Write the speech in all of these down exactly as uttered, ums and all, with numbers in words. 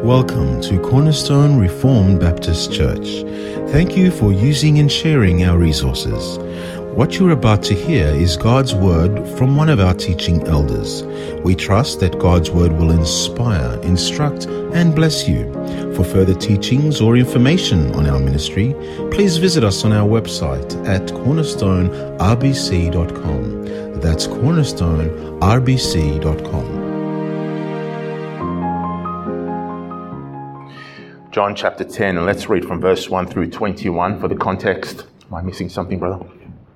Welcome to Cornerstone Reformed Baptist Church. Thank you for using and sharing our resources. What you're about to hear is God's Word from one of our teaching elders. We trust that God's Word will inspire, instruct, and bless you. For further teachings or information on our ministry, please visit us on our website at cornerstone r b c dot com. That's cornerstone r b c dot com. John chapter ten, and let's read from verse one through twenty-one for the context. Am I missing something, brother?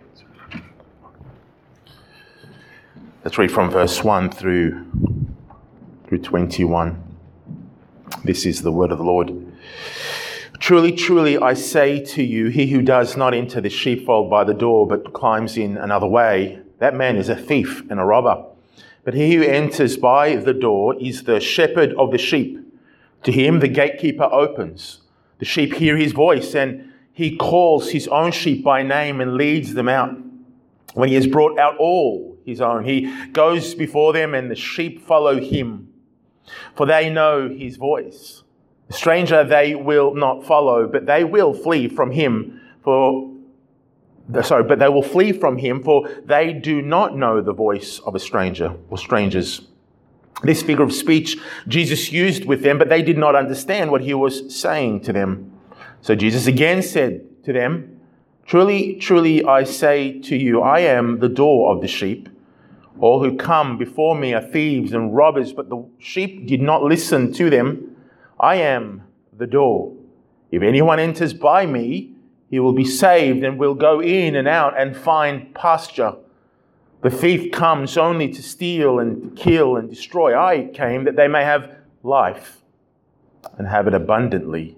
Let's read from verse one through, through twenty-one. This is the word of the Lord. Truly, truly, I say to you, he who does not enter the sheepfold by the door, but climbs in another way, that man is a thief and a robber. But he who enters by the door is the shepherd of the sheep. To him the gatekeeper opens. The sheep hear his voice, and he calls his own sheep by name and leads them out. When he has brought out all his own, he goes before them, and the sheep follow him, for they know his voice. The stranger they will not follow, but they will flee from him, for sorry, but they will flee from him, for they do not know the voice of a stranger or strangers. This figure of speech Jesus used with them, but they did not understand what he was saying to them. So Jesus again said to them, Truly, truly, I say to you, I am the door of the sheep. All who come before me are thieves and robbers, but the sheep did not listen to them. I am the door. If anyone enters by me, he will be saved and will go in and out and find pasture. The thief comes only to steal and kill and destroy. I came that they may have life and have it abundantly.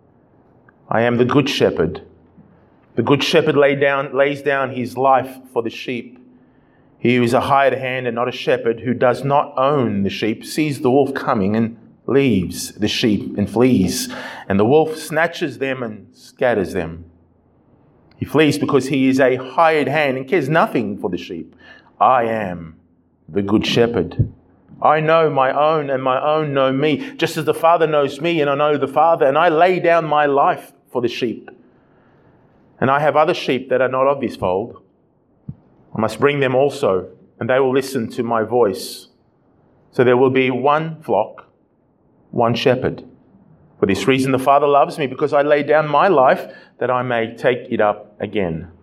I am the good shepherd. The good shepherd lay down, lays down his life for the sheep. He who is a hired hand and not a shepherd, who does not own the sheep, sees the wolf coming and leaves the sheep and flees. And the wolf snatches them and scatters them. He flees because he is a hired hand and cares nothing for the sheep. I am the good shepherd. I know my own, and my own know me, just as the Father knows me, and I know the Father, and I lay down my life for the sheep. And I have other sheep that are not of this fold. I must bring them also, and they will listen to my voice. So there will be one flock, one shepherd. For this reason the Father loves me, because I lay down my life that I may take it up again.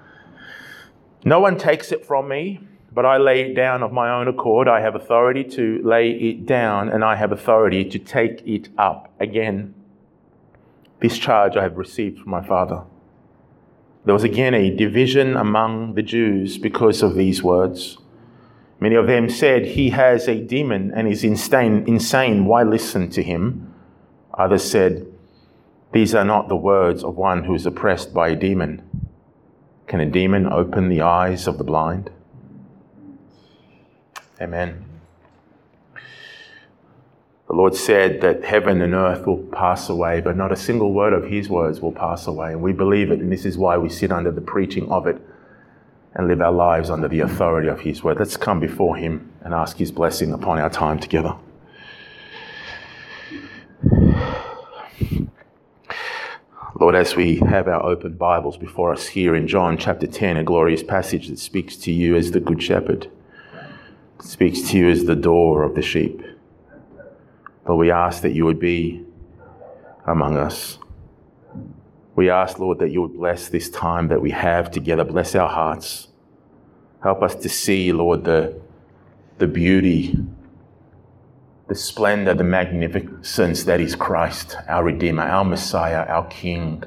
No one takes it from me, but I lay it down of my own accord. I have authority to lay it down, and I have authority to take it up again. This charge I have received from my Father. There was again a division among the Jews because of these words. Many of them said, he has a demon and is insane. insane. Why listen to him? Others said, these are not the words of one who is oppressed by a demon. Can a demon open the eyes of the blind? Amen. The Lord said that heaven and earth will pass away, but not a single word of his words will pass away. And we believe it, and this is why we sit under the preaching of it and live our lives under the authority of his word. Let's come before him and ask his blessing upon our time together. Lord, as we have our open Bibles before us here in John chapter ten, a glorious passage that speaks to you as the good shepherd, speaks to you as the door of the sheep. Lord, we ask that you would be among us. We ask, Lord, that you would bless this time that we have together. Bless our hearts. Help us to see, Lord, the, the beauty, the splendor, the magnificence that is Christ, our Redeemer, our Messiah, our King.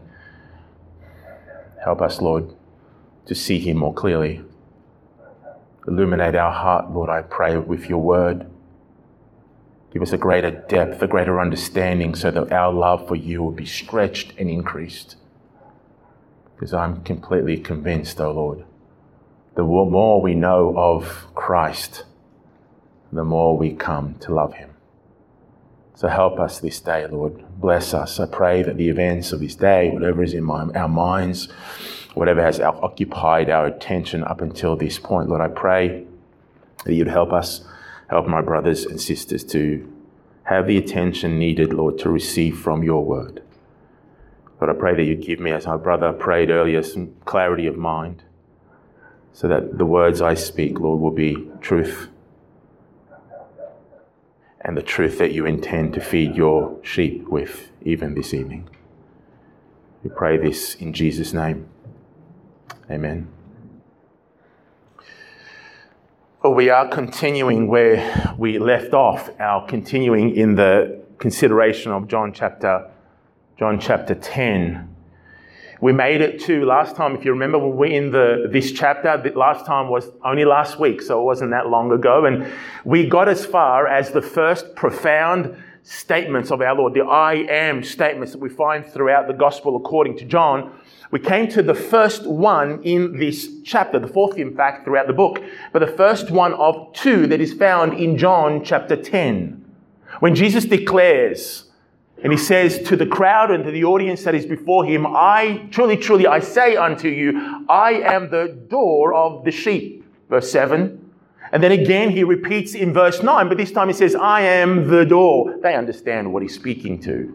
Help us, Lord, to see him more clearly. Illuminate our heart, Lord, I pray, with your word. Give us a greater depth, a greater understanding, so that our love for you will be stretched and increased. Because I'm completely convinced, oh Lord, the more we know of Christ, the more we come to love him. So help us this day, Lord. Bless us. I pray that the events of this day, whatever is in my, our minds, whatever has occupied our attention up until this point, Lord, I pray that you'd help us, help my brothers and sisters to have the attention needed, Lord, to receive from your word. Lord, I pray that you give me, as our brother prayed earlier, some clarity of mind, so that the words I speak, Lord, will be truth, and the truth that you intend to feed your sheep with even this evening. We pray this in Jesus' name. Amen. Well, we are continuing where we left off, our continuing in the consideration of John chapter, John chapter ten. We made it to last time, if you remember, we were in the this chapter. The last time was only last week, so it wasn't that long ago. And we got as far as the first profound statements of our Lord, the I am statements that we find throughout the gospel according to John. We came to the first one in this chapter, the fourth, in fact, throughout the book, but the first one of two that is found in John chapter ten. When Jesus declares, and he says to the crowd and to the audience that is before him, I, truly, truly, I say unto you, I am the door of the sheep. Verse seven. And then again, he repeats in verse nine, but this time he says, I am the door. They understand what he's speaking to.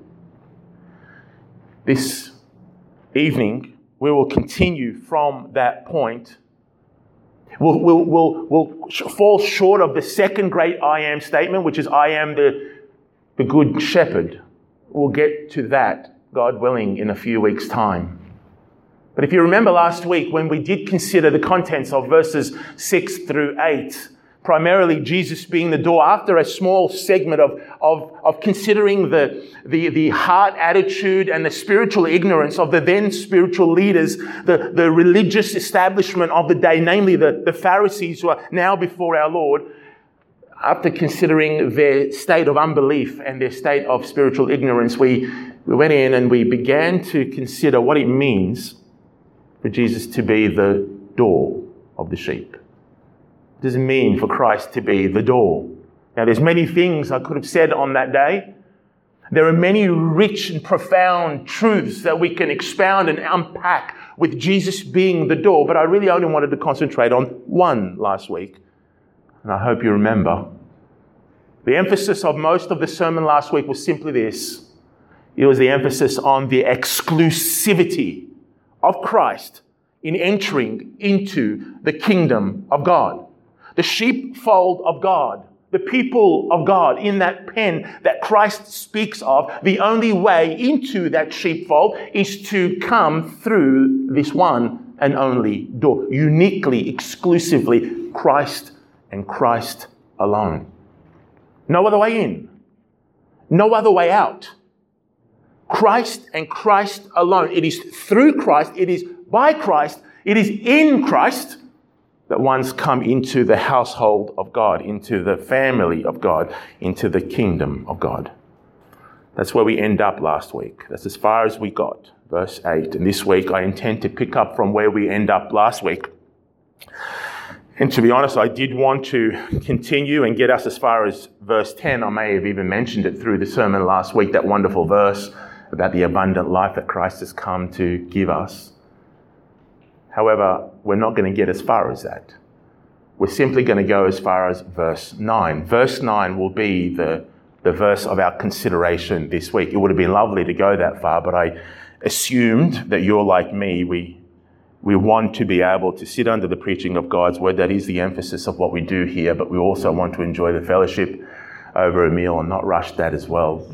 This evening, we will continue from that point. We'll, we'll, we'll, we'll fall short of the second great I am statement, which is, I am the, the good shepherd. We'll get to that, God willing, in a few weeks' time. But if you remember last week when we did consider the contents of verses six through eight, primarily Jesus being the door, after a small segment of, of, of considering the, the, the heart attitude and the spiritual ignorance of the then spiritual leaders, the, the religious establishment of the day, namely the, the Pharisees who are now before our Lord, after considering their state of unbelief and their state of spiritual ignorance, we, we went in and we began to consider what it means for Jesus to be the door of the sheep. What does it mean for Christ to be the door? Now, there's many things I could have said on that day. There are many rich and profound truths that we can expound and unpack with Jesus being the door, but I really only wanted to concentrate on one last week. And I hope you remember. The emphasis of most of the sermon last week was simply this. It was the emphasis on the exclusivity of Christ in entering into the kingdom of God. The sheepfold of God, the people of God in that pen that Christ speaks of, the only way into that sheepfold is to come through this one and only door. Uniquely, exclusively, Christ and Christ alone. No other way in. No other way out. Christ and Christ alone. It is through Christ, it is by Christ, it is in Christ that one's come into the household of God, into the family of God, into the kingdom of God. That's where we end up last week. That's as far as we got. Verse eight. And this week I intend to pick up from where we end up last week. And to be honest, I did want to continue and get us as far as verse ten. I may have even mentioned it through the sermon last week, that wonderful verse about the abundant life that Christ has come to give us. However, we're not going to get as far as that. We're simply going to go as far as verse nine. Verse nine will be the, the verse of our consideration this week. It would have been lovely to go that far, but I assumed that you're like me. We We want to be able to sit under the preaching of God's word. That is the emphasis of what we do here, but we also want to enjoy the fellowship over a meal and not rush that as well.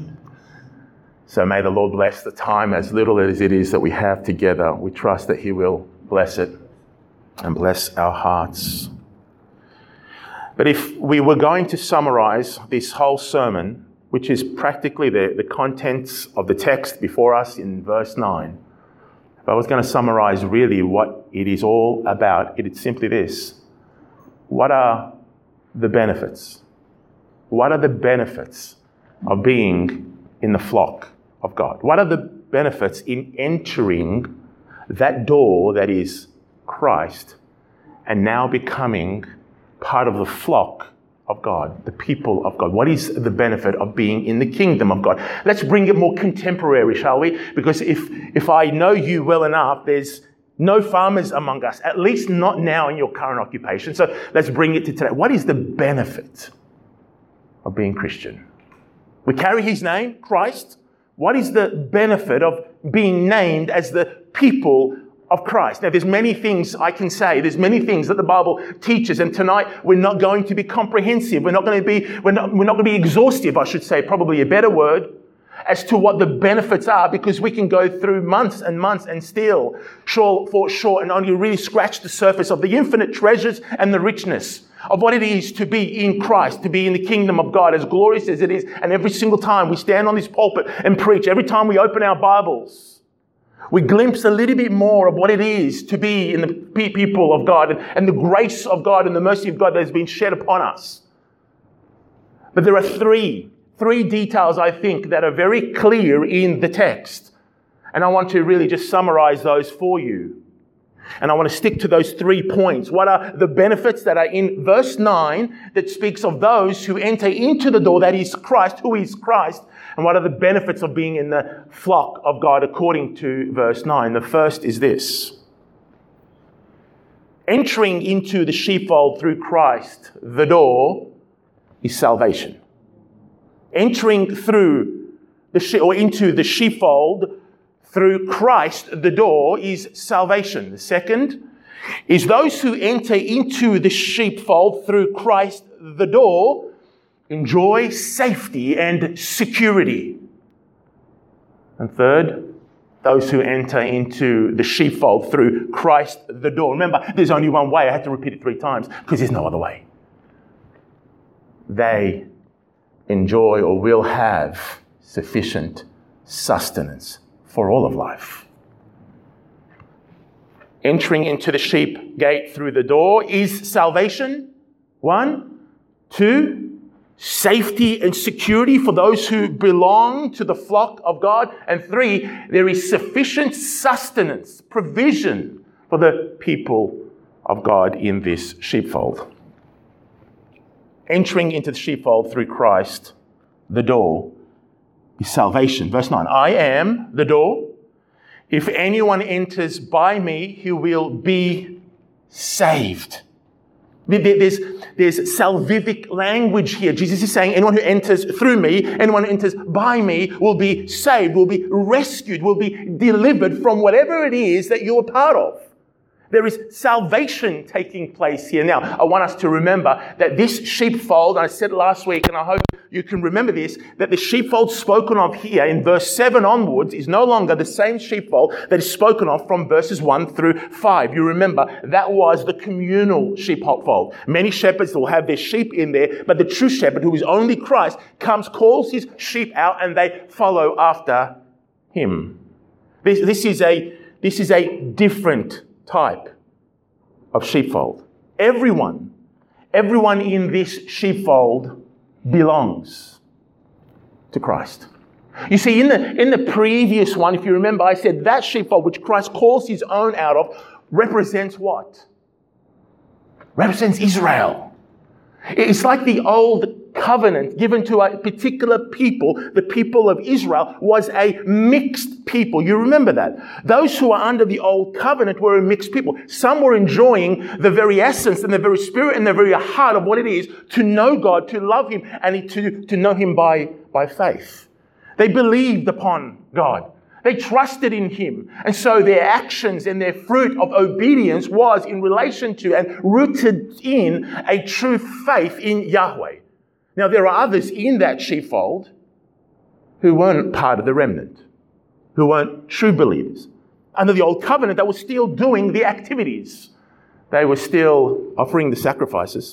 So may the Lord bless the time, as little as it is that we have together. We trust that He will bless it and bless our hearts. But if we were going to summarize this whole sermon, which is practically the, the contents of the text before us in verse nine, if I was going to summarize really what it is all about, it is simply this. What are the benefits? What are the benefits of being in the flock of God? What are the benefits in entering that door that is Christ and now becoming part of the flock of God, the people of God? What is the benefit of being in the kingdom of God? Let's bring it more contemporary, shall we? Because if, if I know you well enough, there's no farmers among us, at least not now in your current occupation. So let's bring it to today. What is the benefit of being Christian? We carry his name, Christ. What is the benefit of being named as the people of Christ? Now, there's many things I can say. There's many things that the Bible teaches. And tonight, we're not going to be comprehensive. We're not going to be, we're not, we're not going to be exhaustive, I should say, probably a better word, as to what the benefits are, because we can go through months and months and still fall short and only really scratch the surface of the infinite treasures and the richness of what it is to be in Christ, to be in the kingdom of God, as glorious as it is. And every single time we stand on this pulpit and preach, every time we open our Bibles, we glimpse a little bit more of what it is to be in the people of God, and, and the grace of God and the mercy of God that has been shed upon us. But there are three Three details, I think, that are very clear in the text. And I want to really just summarize those for you. And I want to stick to those three points. What are the benefits that are in verse nine that speaks of those who enter into the door, that is Christ, who is Christ? And what are the benefits of being in the flock of God according to verse nine? The first is this. Entering into the sheepfold through Christ, the door, is salvation. Entering through the she- or into the sheepfold through Christ, the door, is salvation. The second is those who enter into the sheepfold through Christ, the door, enjoy safety and security. And third, those who enter into the sheepfold through Christ, the door. Remember, there's only one way. I had to repeat it three times because there's no other way. They enjoy or will have sufficient sustenance for all of life. Entering into the sheep gate through the door is salvation. One. Two, safety and security for those who belong to the flock of God. And three, there is sufficient sustenance, provision for the people of God in this sheepfold. Entering into the sheepfold through Christ, the door, is salvation. Verse nine, I am the door. If anyone enters by me, he will be saved. There's, there's salvific language here. Jesus is saying anyone who enters through me, anyone who enters by me will be saved, will be rescued, will be delivered from whatever it is that you're a part of. There is salvation taking place here. Now, I want us to remember that this sheepfold, and I said it last week, and I hope you can remember this, that the sheepfold spoken of here in verse seven onwards is no longer the same sheepfold that is spoken of from verses one through five. You remember, that was the communal sheepfold. Many shepherds will have their sheep in there, but the true shepherd, who is only Christ, comes, calls his sheep out, and they follow after him. This, this is a, this is a different type of sheepfold. Everyone, everyone in this sheepfold belongs to Christ. You see, in the, in the previous one, if you remember, I said that sheepfold which Christ calls his own out of represents what? Represents Israel. It's like the old covenant given to a particular people. The people of Israel was a mixed people. You remember that. Those who are under the old covenant were a mixed people. Some were enjoying the very essence and the very spirit and the very heart of what it is to know God, to love him, and to, to know him by, by faith. They believed upon God. They trusted in him. And so their actions and their fruit of obedience was in relation to and rooted in a true faith in Yahweh. Now, there are others in that sheepfold who weren't part of the remnant, who weren't true believers. Under the old covenant, they were still doing the activities. They were still offering the sacrifices.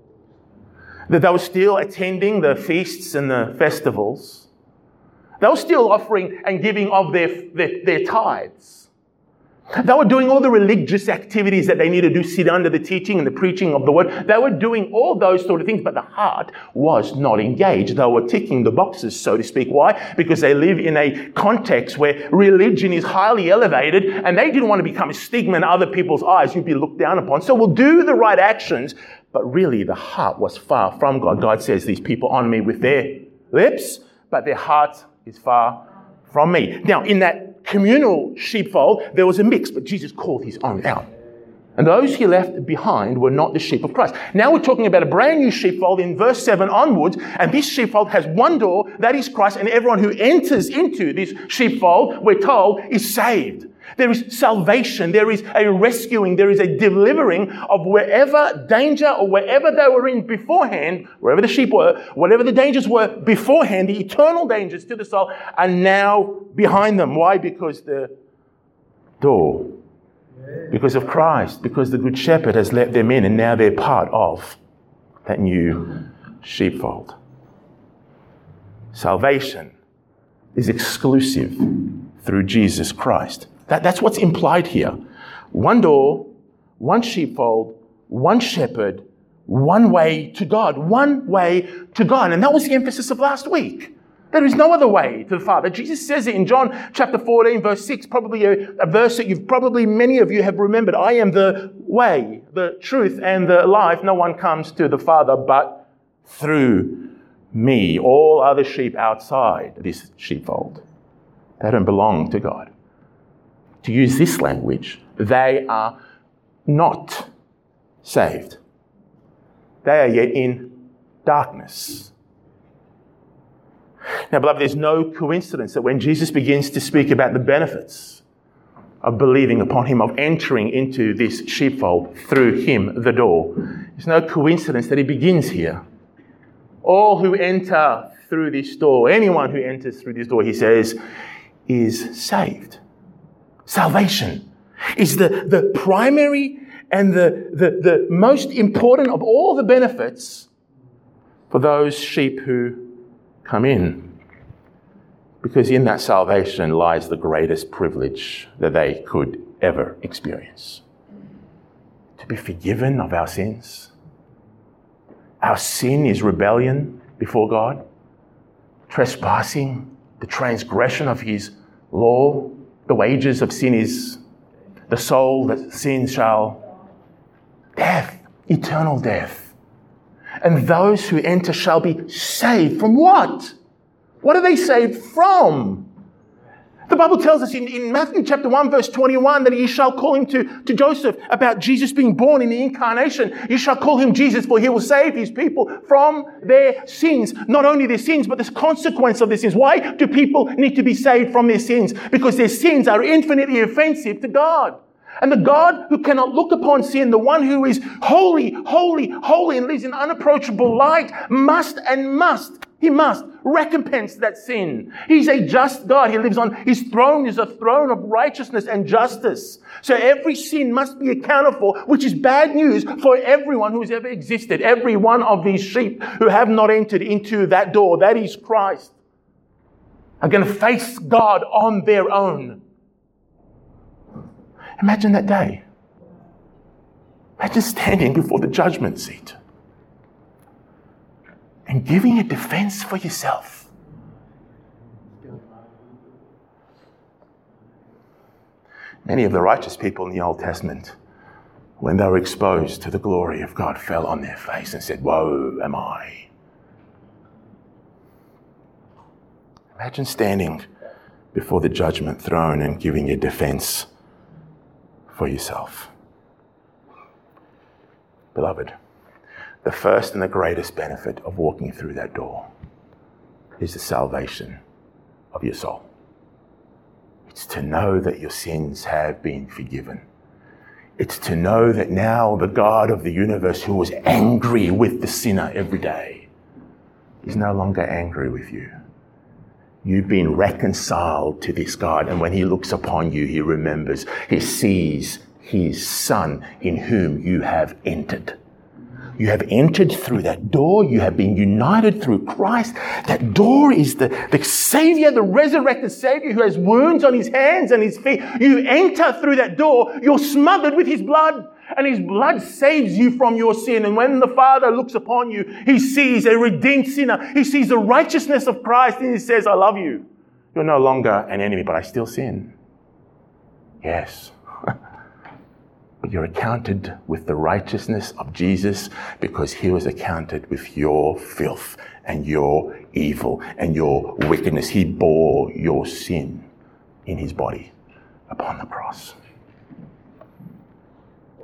That they were still attending the feasts and the festivals. They were still offering and giving of their, their, their tithes. They were doing all the religious activities that they needed to do, sit under the teaching and the preaching of the word. They were doing all those sort of things, but the heart was not engaged. They were ticking the boxes, so to speak. Why? Because they live in a context where religion is highly elevated, and they didn't want to become a stigma in other people's eyes. You'd be looked down upon. So we'll do the right actions, but really the heart was far from God. God says, these people honor me with their lips, but their heart is far from me. Now, in that communal sheepfold, there was a mix, but Jesus called his own out. And those he left behind were not the sheep of Christ. Now we're talking about a brand new sheepfold in verse seven onwards. And this sheepfold has one door, that is Christ. And everyone who enters into this sheepfold, we're told, is saved. There is salvation. There is a rescuing. There is a delivering of wherever danger or wherever they were in beforehand, wherever the sheep were, whatever the dangers were beforehand, the eternal dangers to the soul are now behind them. Why? Because the door, because of Christ, because the Good Shepherd has let them in and now they're part of that new sheepfold. Salvation is exclusive through Jesus Christ. That, that's what's implied here. One door, one sheepfold, one shepherd, one way to God. One way to God. And that was the emphasis of last week. There is no other way to the Father. Jesus says it in John chapter fourteen, verse six, probably a, a verse that you've probably, many of you have remembered. I am the way, the truth, and the life. No one comes to the Father but through me. All other sheep outside this sheepfold, they don't belong to God. To use this language, they are not saved. They are yet in darkness. Now, beloved, there's no coincidence that when Jesus begins to speak about the benefits of believing upon him, of entering into this sheepfold through him, the door, there's no coincidence that he begins here. All who enter through this door, anyone who enters through this door, he says, is saved. Salvation is the, the primary and the, the, the most important of all the benefits for those sheep who come in. Because in that salvation lies the greatest privilege that they could ever experience. To be forgiven of our sins. Our sin is rebellion before God, trespassing, the transgression of his law. The wages of sin is the soul that sins shall death, eternal death. And those who enter shall be saved from what? What are they saved from? The Bible tells us in, in Matthew chapter one, verse twenty-one, that you shall call him to, to Joseph about Jesus being born in the incarnation. You shall call him Jesus, for he will save his people from their sins. Not only their sins, but the consequence of their sins. Why do people need to be saved from their sins? Because their sins are infinitely offensive to God. And the God who cannot look upon sin, the one who is holy, holy, holy, and lives in unapproachable light, must and must, he must recompense that sin. He's a just God. He lives on his throne is a throne of righteousness and justice. So every sin must be accounted for, which is bad news for everyone who has ever existed. Every one of these sheep who have not entered into that door, that is Christ, are going to face God on their own. Imagine that day. Imagine standing before the judgment seat and giving a defense for yourself. Many of the righteous people in the Old Testament, when they were exposed to the glory of God, fell on their face and said, "Woe am I." Imagine standing before the judgment throne and giving a defense for yourself. Beloved, the first and the greatest benefit of walking through that door is the salvation of your soul. It's to know that your sins have been forgiven. It's to know that now the God of the universe, who was angry with the sinner every day, is no longer angry with you. You've been reconciled to this God, and when he looks upon you, he remembers, he sees his Son in whom you have entered. You have entered through that door. You have been united through Christ. That door is the, the Savior, the resurrected Savior who has wounds on his hands and his feet. You enter through that door. You're smothered with his blood, and his blood saves you from your sin. And when the Father looks upon you, he sees a redeemed sinner. He sees the righteousness of Christ, and he says, "I love you. You're no longer an enemy, but I still sin." Yes. But you're accounted with the righteousness of Jesus because he was accounted with your filth and your evil and your wickedness. He bore your sin in his body upon the cross. Glory.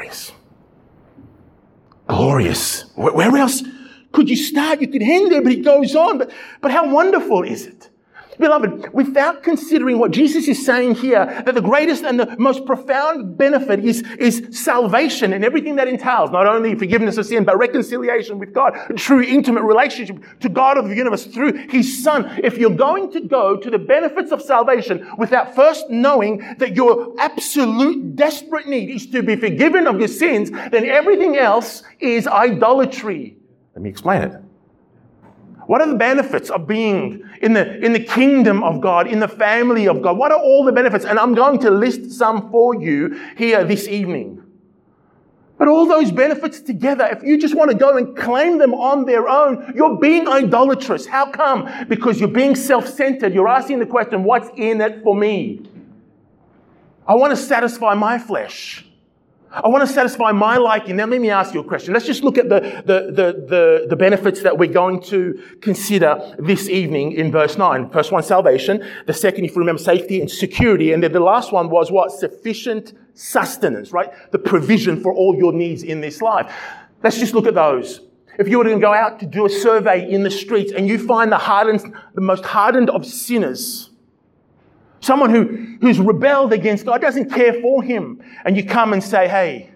glorious. Glorious. Where else could you start? You could end there, but he goes on. But, but how wonderful is it? Beloved, without considering what Jesus is saying here, that the greatest and the most profound benefit is, is salvation and everything that entails, not only forgiveness of sin, but reconciliation with God, a true intimate relationship to God of the universe through His Son. If you're going to go to the benefits of salvation without first knowing that your absolute desperate need is to be forgiven of your sins, then everything else is idolatry. Let me explain it. What are the benefits of being in the, in the kingdom of God, in the family of God? What are all the benefits? And I'm going to list some for you here this evening. But all those benefits together, if you just want to go and claim them on their own, you're being idolatrous. How come? Because you're being self-centered. You're asking the question, what's in it for me? I want to satisfy my flesh. I want to satisfy my liking. Now, let me ask you a question. Let's just look at the, the, the, the, the benefits that we're going to consider this evening in verse nine. First one, salvation. The second, if you remember, safety and security. And then the last one was what? Sufficient sustenance, right? The provision for all your needs in this life. Let's just look at those. If you were to go out to do a survey in the streets and you find the hardened, the most hardened of sinners, someone who, who's rebelled against God, doesn't care for Him. And you come and say, hey,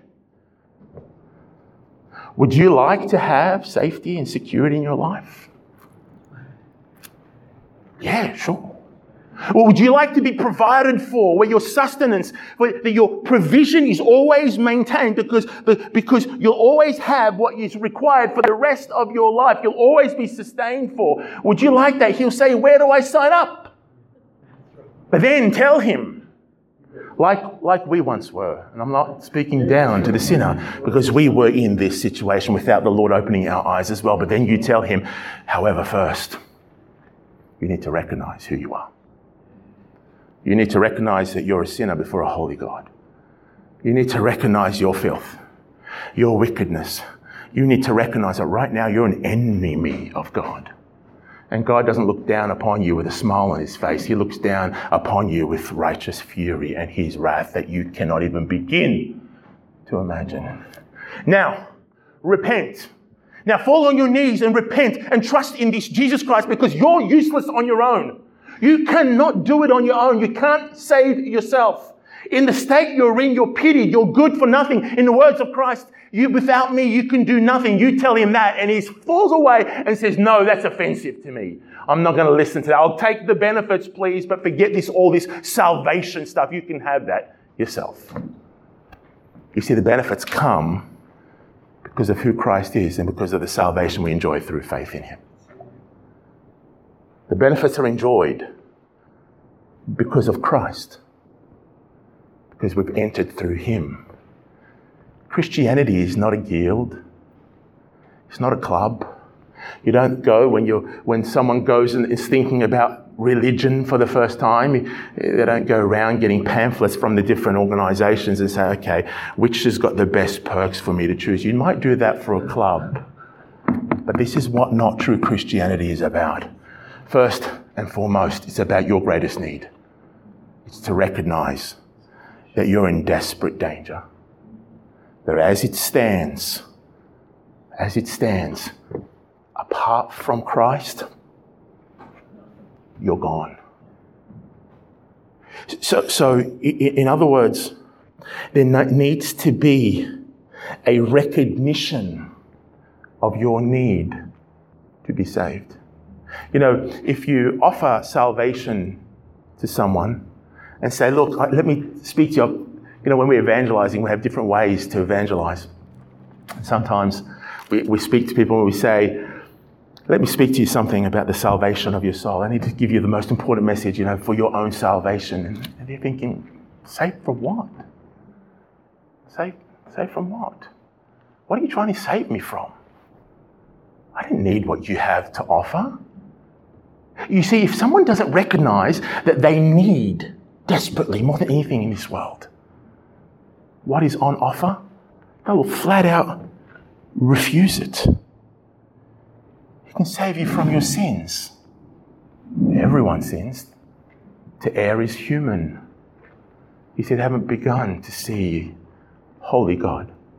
would you like to have safety and security in your life? Yeah, sure. Or would you like to be provided for, where your sustenance, where your provision is always maintained because, because you'll always have what is required for the rest of your life. You'll always be sustained for. Would you like that? He'll say, where do I sign up? But then tell him, like, like we once were, and I'm not speaking down to the sinner, because we were in this situation without the Lord opening our eyes as well. But then you tell him, however, first, you need to recognize who you are. You need to recognize that you're a sinner before a holy God. You need to recognize your filth, your wickedness. You need to recognize that right now you're an enemy of God. And God doesn't look down upon you with a smile on His face. He looks down upon you with righteous fury and His wrath that you cannot even begin to imagine. Now, repent. Now fall on your knees and repent and trust in this Jesus Christ, because you're useless on your own. You cannot do it on your own. You can't save yourself. In the state you're in, you're pitied. You're good for nothing. In the words of Christ, you, without me, you can do nothing. You tell him that, and he falls away and says, no, that's offensive to me. I'm not going to listen to that. I'll take the benefits, please, but forget this, all this salvation stuff. You can have that yourself. You see, the benefits come because of who Christ is and because of the salvation we enjoy through faith in Him. The benefits are enjoyed because of Christ, because we've entered through Him. Christianity is not a guild. It's not a club. You don't go when you're when someone goes and is thinking about religion for the first time. They don't go around getting pamphlets from the different organizations and say, okay, which has got the best perks for me to choose? You might do that for a club. But this is what not true Christianity is about. First and foremost, it's about your greatest need. It's to recognize that you're in desperate danger. That as it stands, as it stands, apart from Christ, you're gone. So, so in other words, there needs to be a recognition of your need to be saved. You know, if you offer salvation to someone and say, look, let me speak to you. You know, when we're evangelizing, we have different ways to evangelize. Sometimes we, we speak to people and we say, let me speak to you something about the salvation of your soul. I need to give you the most important message, you know, for your own salvation. And, and they're thinking, saved from what? Saved, saved from what? What are you trying to save me from? I didn't need what you have to offer. You see, if someone doesn't recognize that they need desperately more than anything in this world what is on offer, they will flat out refuse it. He can save you from your sins. Everyone sins. To err is human. He said, haven't begun to see holy God.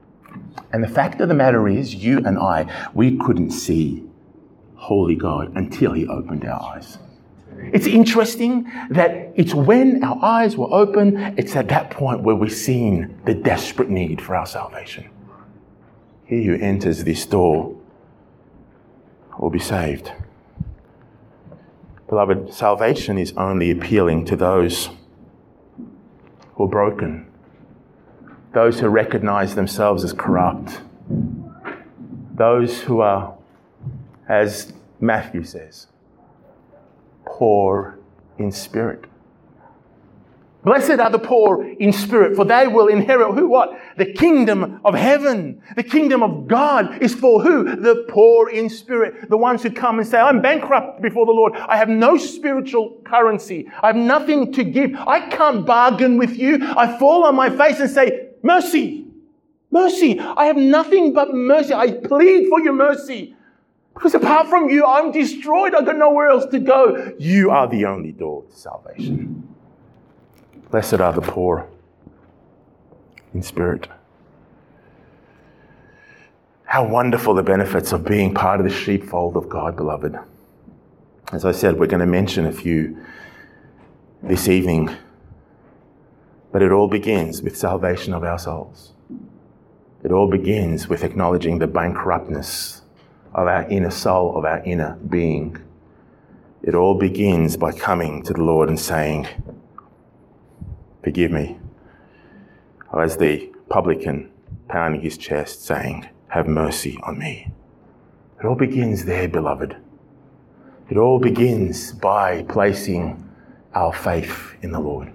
And the fact of the matter is, you and I, we couldn't see holy God until he opened our eyes. It's interesting that it's when our eyes were open, it's at that point where we're seeing the desperate need for our salvation. He who enters this door will be saved. Beloved, salvation is only appealing to those who are broken, those who recognize themselves as corrupt, those who are, as Matthew says, poor in spirit. Blessed are the poor in spirit, for they will inherit who? What? The kingdom of heaven. The kingdom of God is for who? The poor in spirit. The ones who come and say, I'm bankrupt before the Lord. I have no spiritual currency. I have nothing to give. I can't bargain with you. I fall on my face and say, mercy, mercy. I have nothing but mercy. I plead for your mercy. Because apart from you, I'm destroyed. I've got nowhere else to go. You are the only door to salvation. Blessed are the poor in spirit. How wonderful the benefits of being part of the sheepfold of God, beloved. As I said, we're going to mention a few this evening. But it all begins with salvation of our souls. It all begins with acknowledging the bankruptness of our inner soul, of our inner being. It all begins by coming to the Lord and saying, forgive me. Or as the publican pounding his chest saying, have mercy on me. It all begins there, beloved. It all begins by placing our faith in the Lord.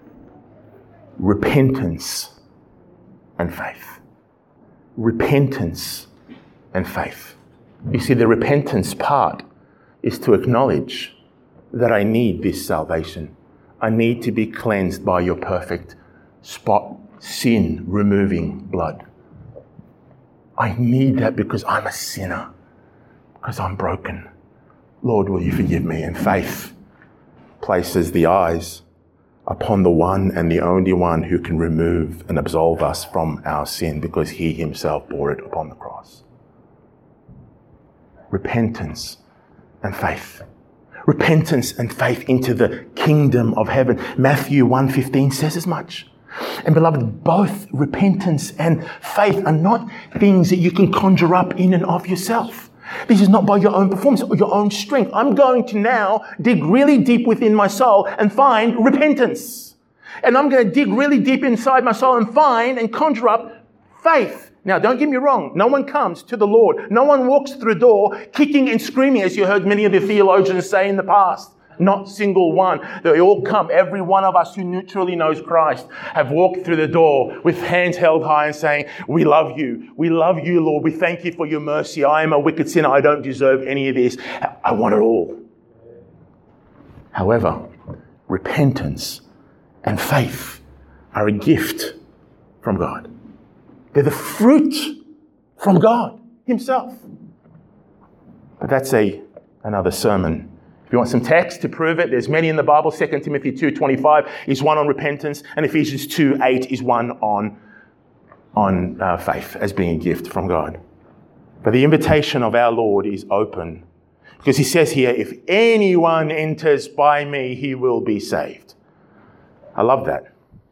Repentance and faith. Repentance and faith. You see, the repentance part is to acknowledge that I need this salvation. I need to be cleansed by your perfect, spot, sin-removing blood. I need that because I'm a sinner, because I'm broken. Lord, will you forgive me? And faith places the eyes upon the one and the only one who can remove and absolve us from our sin because he himself bore it upon the cross. Repentance and faith. Repentance and faith into the kingdom of heaven. Matthew one fifteen says as much. And beloved, both repentance and faith are not things that you can conjure up in and of yourself. This is not by your own performance or your own strength. I'm going to now dig really deep within my soul and find repentance. And I'm going to dig really deep inside my soul and find and conjure up faith. Now, don't get me wrong. No one comes to the Lord. No one walks through the door kicking and screaming, as you heard many of the theologians say in the past. Not single one. They all come. Every one of us who truly knows Christ have walked through the door with hands held high and saying, we love you. We love you, Lord. We thank you for your mercy. I am a wicked sinner. I don't deserve any of this. I want it all. However, repentance and faith are a gift from God. They're the fruit from God himself. But that's a another sermon. If you want some text to prove it, there's many in the Bible. Second Timothy two twenty-five is one on repentance, and Ephesians two eight is one on, on uh, faith as being a gift from God. But the invitation of our Lord is open, because he says here, if anyone enters by me, he will be saved. I love that.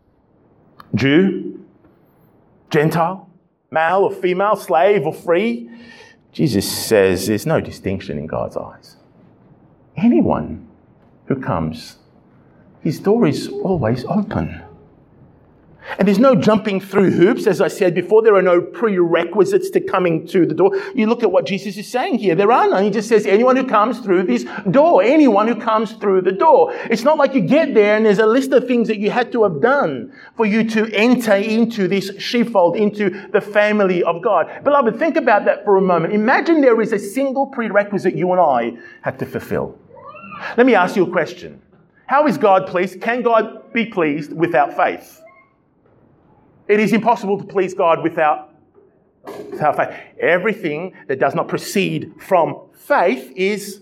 Jew, Gentile, male or female, slave or free. Jesus says there's no distinction in God's eyes. Anyone who comes, his door is always open. And there's no jumping through hoops. As I said before, there are no prerequisites to coming to the door. You look at what Jesus is saying here. There are none. He just says anyone who comes through this door. Anyone who comes through the door. It's not like you get there and there's a list of things that you had to have done for you to enter into this sheepfold, into the family of God. Beloved, think about that for a moment. Imagine there is a single prerequisite you and I had to fulfill. Let me ask you a question. How is God pleased? Can God be pleased without faith? It is impossible to please God without, without faith. Everything that does not proceed from faith is...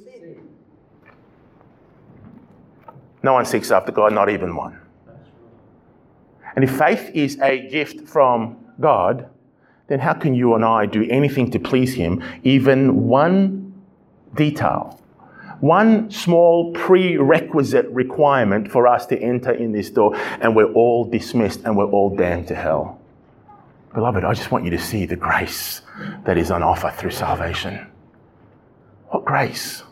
No one seeks after God, not even one. And if faith is a gift from God, then how can you and I do anything to please him, even one detail, one small prerequisite requirement for us to enter in this door, and we're all dismissed and we're all damned to hell? Beloved, I just want you to see the grace that is on offer through salvation. What grace?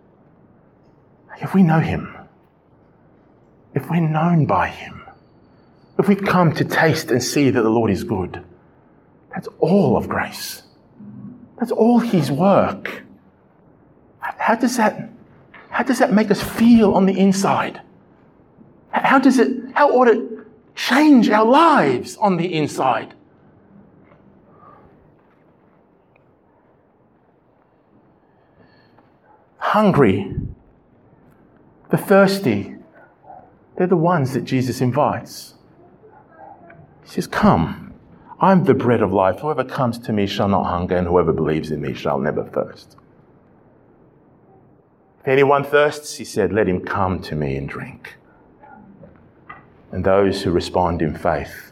If we know him, if we're known by him, if we've come to taste and see that the Lord is good, that's all of grace. That's all his work. How does that, how does that make us feel on the inside? How does it, how ought it change our lives on the inside? Hungry, the thirsty, they're the ones that Jesus invites. He says, come, I'm the bread of life. Whoever comes to me shall not hunger, and whoever believes in me shall never thirst. If anyone thirsts, he said, let him come to me and drink. And those who respond in faith,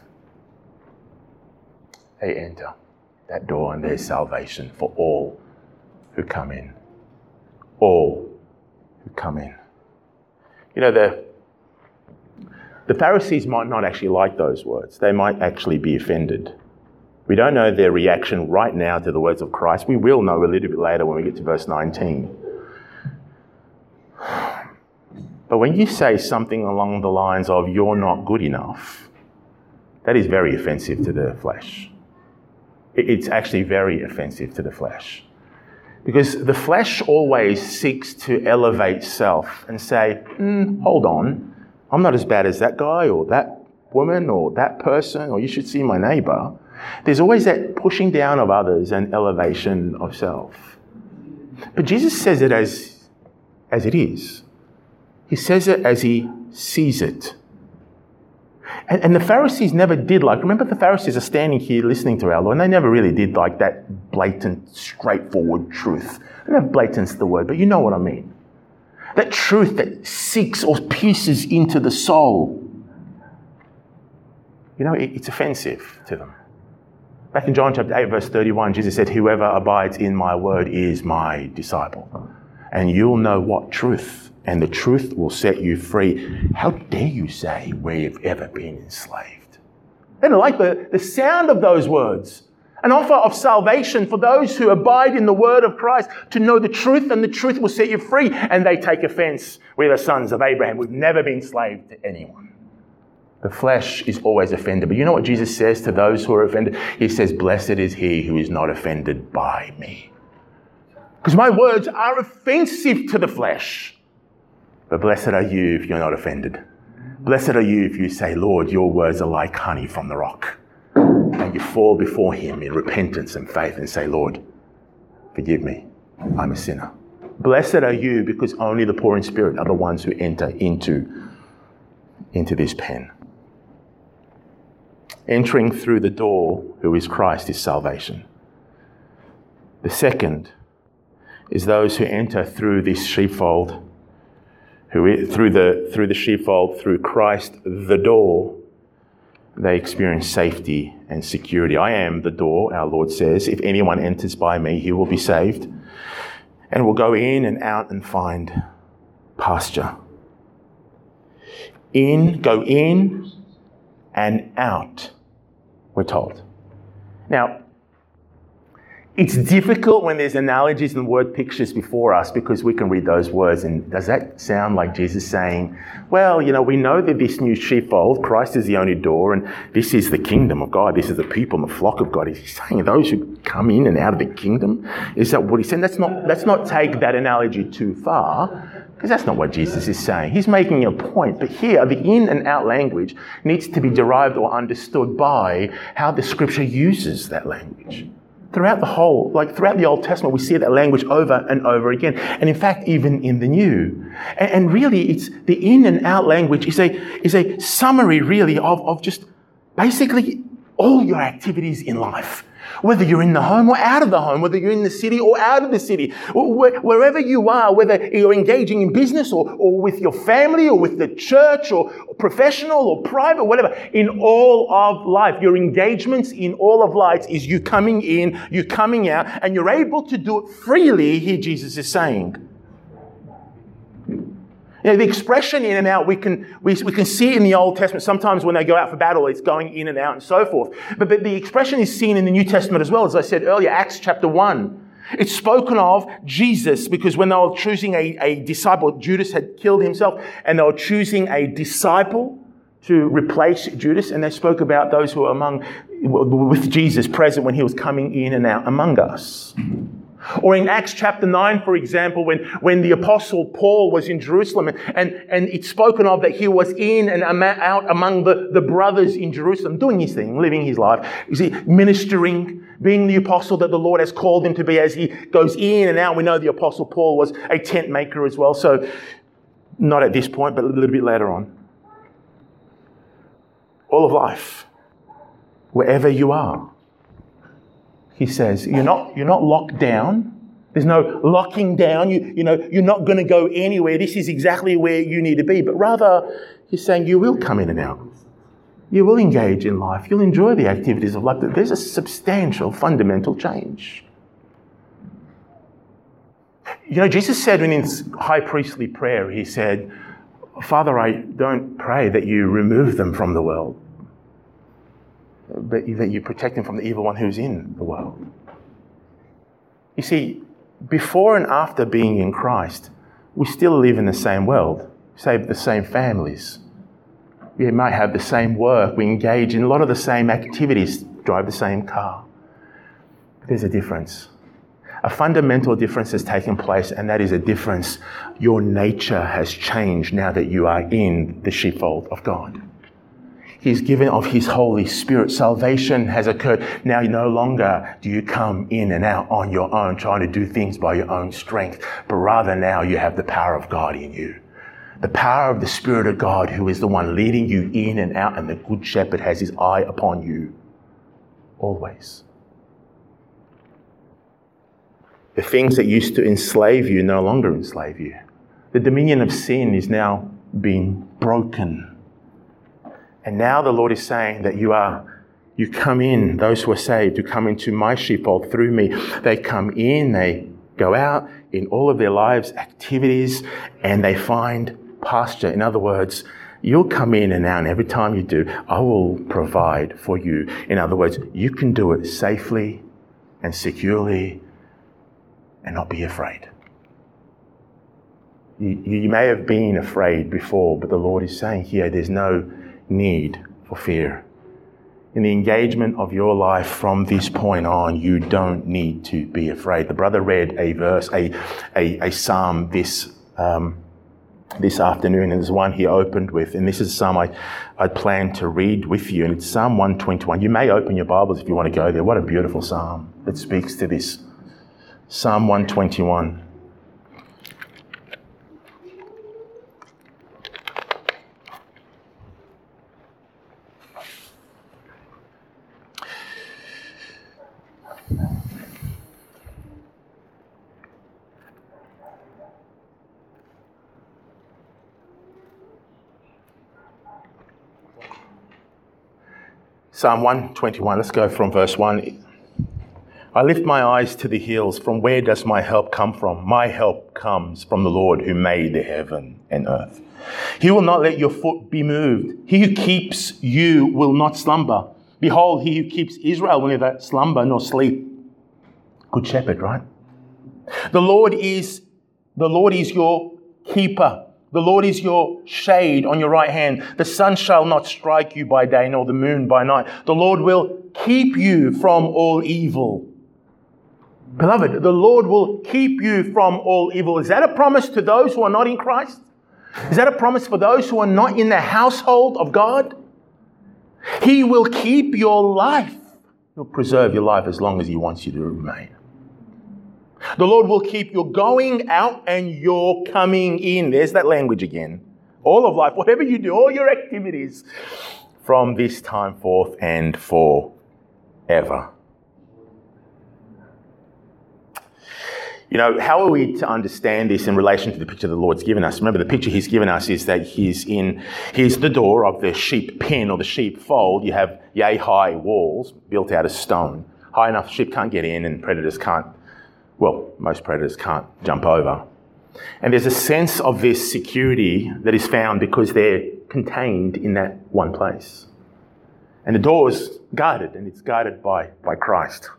they enter that door, and there's salvation for all who come in. All who come in. You know, the, the Pharisees might not actually like those words. They might actually be offended. We don't know their reaction right now to the words of Christ. We will know a little bit later when we get to verse nineteen. But when you say something along the lines of, you're not good enough, that is very offensive to the flesh. It's actually very offensive to the flesh. Because the flesh always seeks to elevate self and say, mm, hold on, I'm not as bad as that guy or that woman or that person, or you should see my neighbour. There's always that pushing down of others and elevation of self. But Jesus says it as, as it is. He says it as he sees it. And, and the Pharisees never did like, remember the Pharisees are standing here listening to our Lord, and they never really did like that blatant, straightforward truth. I don't know if blatant's the word, but you know what I mean. That truth that seeks or pierces into the soul. You know, it, it's offensive to them. Back in John chapter eight, verse thirty-one, Jesus said, whoever abides in my word is my disciple. And you'll know what truth, and the truth will set you free. How dare you say we've ever been enslaved? They don't like the, the sound of those words. An offer of salvation for those who abide in the word of Christ, to know the truth, and the truth will set you free. And they take offense. We're the sons of Abraham. We've never been slave to anyone. The flesh is always offended. But you know what Jesus says to those who are offended? He says, blessed is he who is not offended by me. Because my words are offensive to the flesh. But blessed are you if you're not offended. Blessed are you if you say, Lord, your words are like honey from the rock. And you fall before him in repentance and faith and say, Lord, forgive me. I'm a sinner. Blessed are you because only the poor in spirit are the ones who enter into, into this pen. Entering through the door, who is Christ, is salvation. The second is those who enter through this sheepfold, who through the through the sheepfold, through Christ, the door, they experience safety and security. I am the door, our Lord says. If anyone enters by me, he will be saved and will go in and out and find pasture. In, go in and out, we're told. Now, it's difficult when there's analogies and word pictures before us, because we can read those words and does that sound like Jesus saying, well, you know, we know that this new sheepfold, Christ is the only door, and this is the kingdom of God, this is the people and the flock of God. Is he saying those who come in and out of the kingdom? Is that what he's saying? Let's not, let's not take that analogy too far, because that's not what Jesus is saying. He's making a point, but here the in and out language needs to be derived or understood by how the scripture uses that language. Throughout the whole, like throughout the Old Testament, we see that language over and over again. And in fact, even in the New. And, and really, it's the in and out language is a, is a summary really of, of just basically all your activities in life. Whether you're in the home or out of the home, whether you're in the city or out of the city, wherever you are, whether you're engaging in business or, or with your family or with the church or professional or private, whatever, in all of life, your engagements in all of life is you coming in, you coming out, and you're able to do it freely, here Jesus is saying. You know, the expression in and out, we can we, we can see it in the Old Testament. Sometimes when they go out for battle, it's going in and out and so forth. But, but the expression is seen in the New Testament as well. As I said earlier, Acts chapter one. It's spoken of Jesus because when they were choosing a, a disciple, Judas had killed himself, and they were choosing a disciple to replace Judas, and they spoke about those who were among with Jesus present when he was coming in and out among us. Or in Acts chapter nine, for example, when, when the apostle Paul was in Jerusalem, and, and it's spoken of that he was in and out among the, the brothers in Jerusalem, doing his thing, living his life, is he ministering, being the apostle that the Lord has called him to be as he goes in and out. We know the apostle Paul was a tent maker as well, so not at this point, but a little bit later on. All of life, wherever you are. He says, you're not, you're not locked down. There's no locking down. You, you know, you're not going to go anywhere. This is exactly where you need to be. But rather, he's saying you will come in and out. You will engage in life. You'll enjoy the activities of life. There's a substantial, fundamental change. You know, Jesus said in his high priestly prayer, he said, Father, I don't pray that you remove them from the world, but that you protect them from the evil one who's in the world. You see, before and after being in Christ, we still live in the same world, say the same families. We might have the same work, we engage in a lot of the same activities, drive the same car. But there's a difference. A fundamental difference has taken place, and that is a difference. Your nature has changed now that you are in the sheepfold of God. He's given of His Holy Spirit. Salvation has occurred. Now no longer do you come in and out on your own, trying to do things by your own strength, but rather now you have the power of God in you. The power of the Spirit of God, who is the one leading you in and out, and the Good Shepherd has his eye upon you always. The things that used to enslave you no longer enslave you. The dominion of sin is now being broken. And now the Lord is saying that you are, you come in, those who are saved, who come into my sheepfold through me, they come in, they go out in all of their lives, activities, and they find pasture. In other words, you'll come in and out, and every time you do, I will provide for you. In other words, you can do it safely and securely and not be afraid. You, you may have been afraid before, but the Lord is saying here, there's no need for fear. In the engagement of your life from this point on, you don't need to be afraid. The brother read a verse, a a, a psalm this um, this afternoon, and there's one he opened with, and this is a psalm I I plan to read with you, and it's Psalm one twenty-one. You may open your Bibles if you want to go there. What a beautiful psalm that speaks to this. Psalm one twenty-one. Psalm one twenty-one, let's go from verse one. I lift my eyes to the hills. From where does my help come from? My help comes from the Lord who made the heaven and earth. He will not let your foot be moved. He who keeps you will not slumber. Behold, he who keeps Israel will neither slumber nor sleep. Good shepherd, right? The Lord is, the Lord is your keeper. The Lord is your shade on your right hand. The sun shall not strike you by day, nor the moon by night. The Lord will keep you from all evil. Beloved, the Lord will keep you from all evil. Is that a promise to those who are not in Christ? Is that a promise for those who are not in the household of God? He will keep your life. He'll preserve your life as long as He wants you to remain. The Lord will keep your going out and your coming in. There's that language again. All of life, whatever you do, all your activities, from this time forth and forever. You know, how are we to understand this in relation to the picture the Lord's given us? Remember, the picture he's given us is that he's in, here's the door of the sheep pen or the sheep fold. You have yay high walls built out of stone. High enough sheep can't get in and predators can't, well, most predators can't jump over. And there's a sense of this security that is found because they're contained in that one place. And the door is guarded, and it's guarded by, by Christ.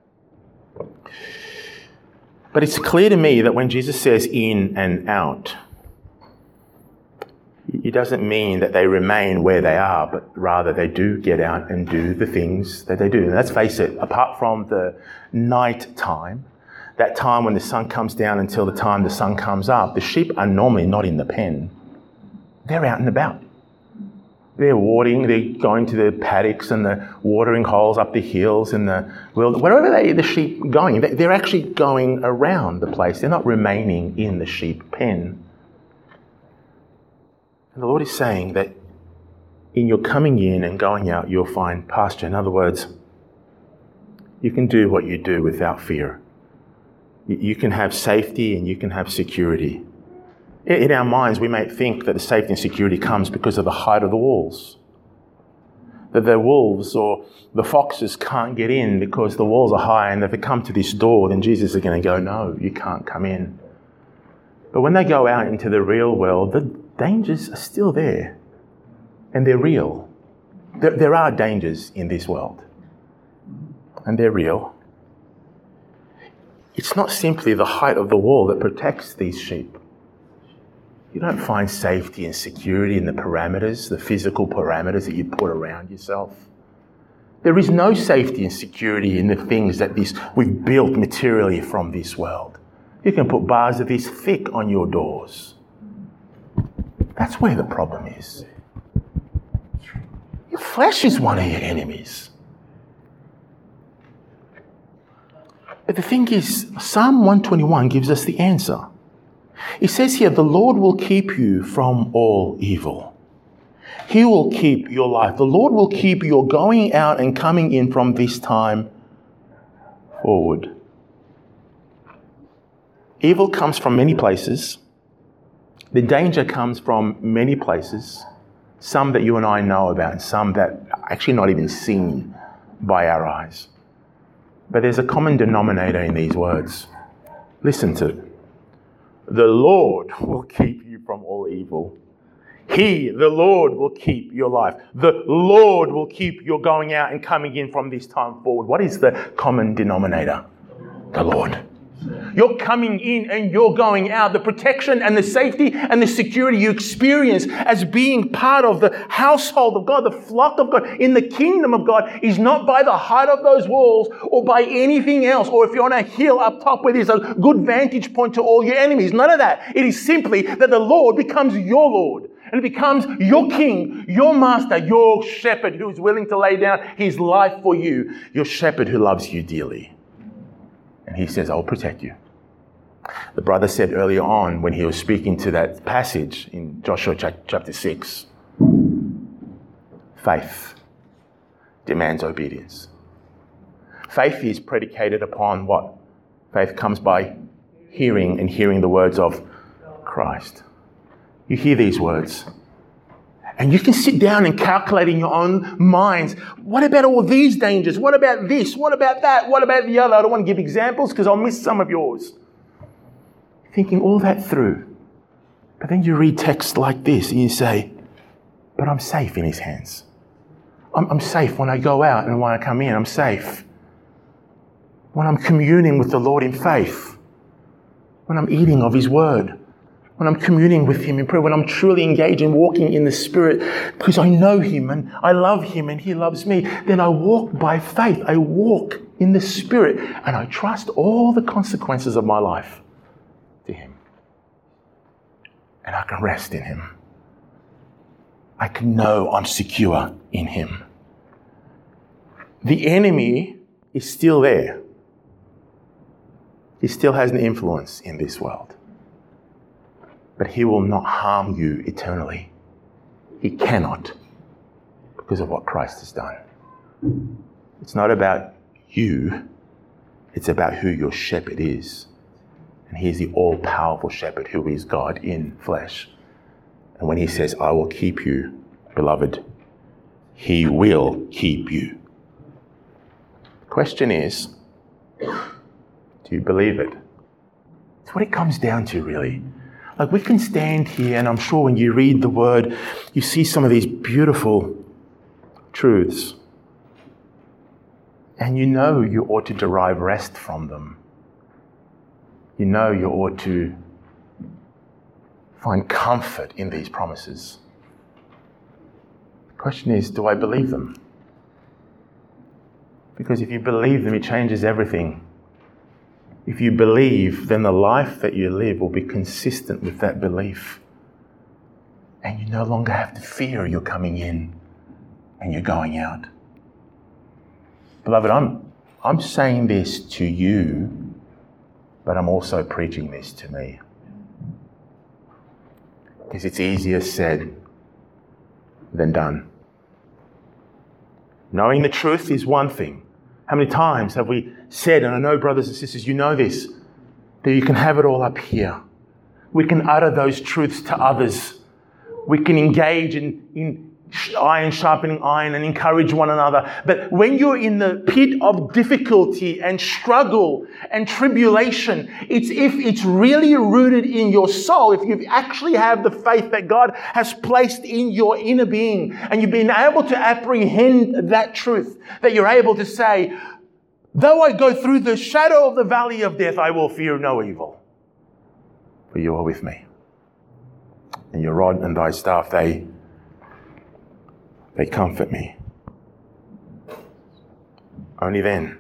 But it's clear to me that when Jesus says in and out, it doesn't mean that they remain where they are, but rather they do get out and do the things that they do. And let's face it, apart from the night time, that time when the sun comes down until the time the sun comes up, the sheep are normally not in the pen. They're out and about. They're watering, they're going to the paddocks and the watering holes up the hills and the, well, wherever they, the sheep are going, they're actually going around the place. They're not remaining in the sheep pen. And the Lord is saying that in your coming in and going out, you'll find pasture. In other words, you can do what you do without fear. You can have safety and you can have security. In our minds, we may think that the safety and security comes because of the height of the walls. That the wolves or the foxes can't get in because the walls are high, and if they come to this door, then Jesus is going to go, no, you can't come in. But when they go out into the real world, the dangers are still there. And they're real. There, there are dangers in this world. And they're real. It's not simply the height of the wall that protects these sheep. You don't find safety and security in the parameters, the physical parameters that you put around yourself. There is no safety and security in the things that this we've built materially from this world. You can put bars of this thick on your doors. That's where the problem is. Your flesh is one of your enemies. But the thing is, Psalm one twenty-one gives us the answer. It says here, the Lord will keep you from all evil. He will keep your life. The Lord will keep your going out and coming in from this time forward. Evil comes from many places. The danger comes from many places. Some that you and I know about, and some that are actually not even seen by our eyes. But there's a common denominator in these words. Listen to it. The Lord will keep you from all evil. He, the Lord, will keep your life. The Lord will keep your going out and coming in from this time forward. What is the common denominator? The Lord. You're coming in and you're going out. The protection and the safety and the security you experience as being part of the household of God, the flock of God, in the kingdom of God, is not by the height of those walls or by anything else, or if you're on a hill up top where there's a good vantage point to all your enemies. None of that. It is simply that the Lord becomes your Lord. And it becomes your king, your master, your shepherd who is willing to lay down his life for you, your shepherd who loves you dearly. And he says, I'll protect you. The brother said earlier on when he was speaking to that passage in Joshua chapter six, faith demands obedience. Faith is predicated upon what? Faith comes by hearing, and hearing the words of Christ. You hear these words, and you can sit down and calculate in your own minds, what about all these dangers? What about this? What about that? What about the other? I don't want to give examples because I'll miss some of yours. Thinking all that through. But then you read text like this and you say, but I'm safe in his hands. I'm, I'm safe when I go out and when I come in. I'm safe. When I'm communing with the Lord in faith. When I'm eating of his word. When I'm communing with him in prayer, when I'm truly engaged in walking in the Spirit, because I know him and I love him and he loves me, then I walk by faith. I walk in the Spirit and I trust all the consequences of my life to him. And I can rest in him. I can know I'm secure in him. The enemy is still there. He still has an influence in this world. But he will not harm you eternally. He cannot, because of what Christ has done. It's not about you. It's about who your shepherd is. And he's the all-powerful shepherd who is God in flesh. And when he says, I will keep you, beloved, he will keep you. The question is, do you believe it? It's what it comes down to, really. Like, we can stand here, and I'm sure when you read the word, you see some of these beautiful truths. And you know you ought to derive rest from them. You know you ought to find comfort in these promises. The question is, do I believe them? Because if you believe them, it changes everything. If you believe, then the life that you live will be consistent with that belief. And you no longer have to fear you're coming in and you're going out. Beloved, I'm, I'm saying this to you, but I'm also preaching this to me. Because it's easier said than done. Knowing the truth is one thing. How many times have we said, and I know brothers and sisters, you know this, that you can have it all up here. We can utter those truths to others. We can engage in, in iron sharpening iron and encourage one another. But when you're in the pit of difficulty and struggle and tribulation, it's if it's really rooted in your soul, if you actually have the faith that God has placed in your inner being, and you've been able to apprehend that truth, that you're able to say, though I go through the shadow of the valley of death, I will fear no evil, for you are with me. And your rod and thy staff, they They comfort me. Only then,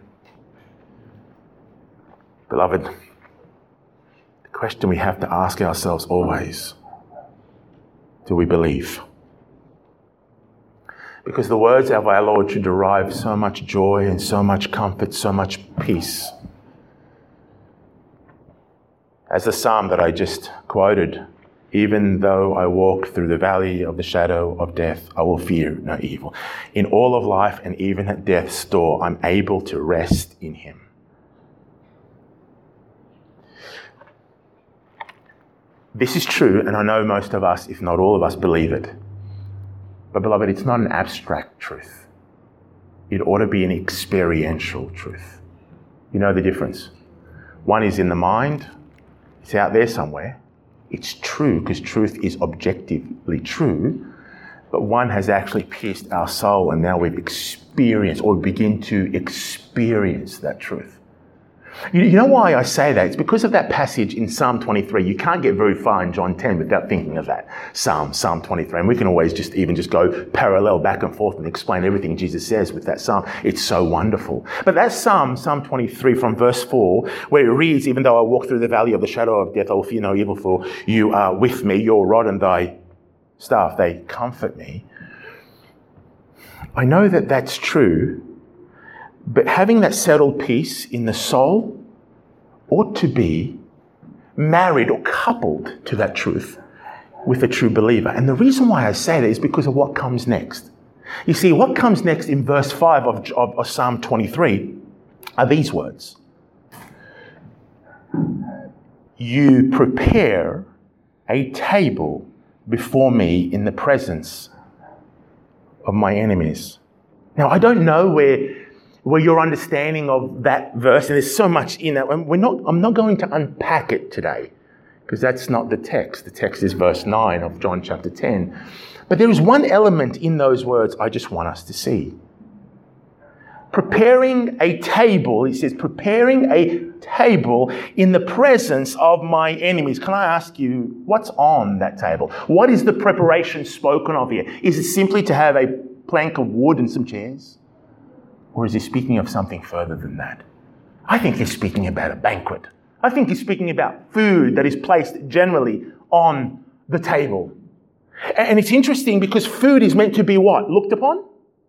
beloved, the question we have to ask ourselves always, do we believe? Because the words of our Lord should derive so much joy and so much comfort, so much peace. As the psalm that I just quoted, even though I walk through the valley of the shadow of death, I will fear no evil. In all of life and even at death's door, I'm able to rest in him. This is true, and I know most of us, if not all of us, believe it. But beloved, it's not an abstract truth. It ought to be an experiential truth. You know the difference. One is in the mind. It's out there somewhere. It's true because truth is objectively true, but one has actually pierced our soul, and now we've experienced or begin to experience that truth. You, you know why I say that? It's because of that passage in Psalm twenty-three. You can't get very far in John ten without thinking of that. Psalm, Psalm twenty-three. And we can always just even just go parallel back and forth and explain everything Jesus says with that Psalm. It's so wonderful. But that Psalm, Psalm twenty-three from verse four, where it reads, even though I walk through the valley of the shadow of death, I will fear no evil, for you are with me, your rod and thy staff, they comfort me. I know that that's true. But having that settled peace in the soul ought to be married or coupled to that truth with a true believer. And the reason why I say that is because of what comes next. You see, what comes next in verse five of, of, of Psalm twenty-three are these words. You prepare a table before me in the presence of my enemies. Now, I don't know where... Well, your understanding of that verse, and there's so much in that. We're not, I'm not going to unpack it today, because that's not the text. The text is verse nine of John chapter ten. But there is one element in those words I just want us to see. Preparing a table, it says, preparing a table in the presence of my enemies. Can I ask you, what's on that table? What is the preparation spoken of here? Is it simply to have a plank of wood and some chairs? Or is he speaking of something further than that? I think he's speaking about a banquet. I think he's speaking about food that is placed generally on the table. And it's interesting because food is meant to be what? Looked upon?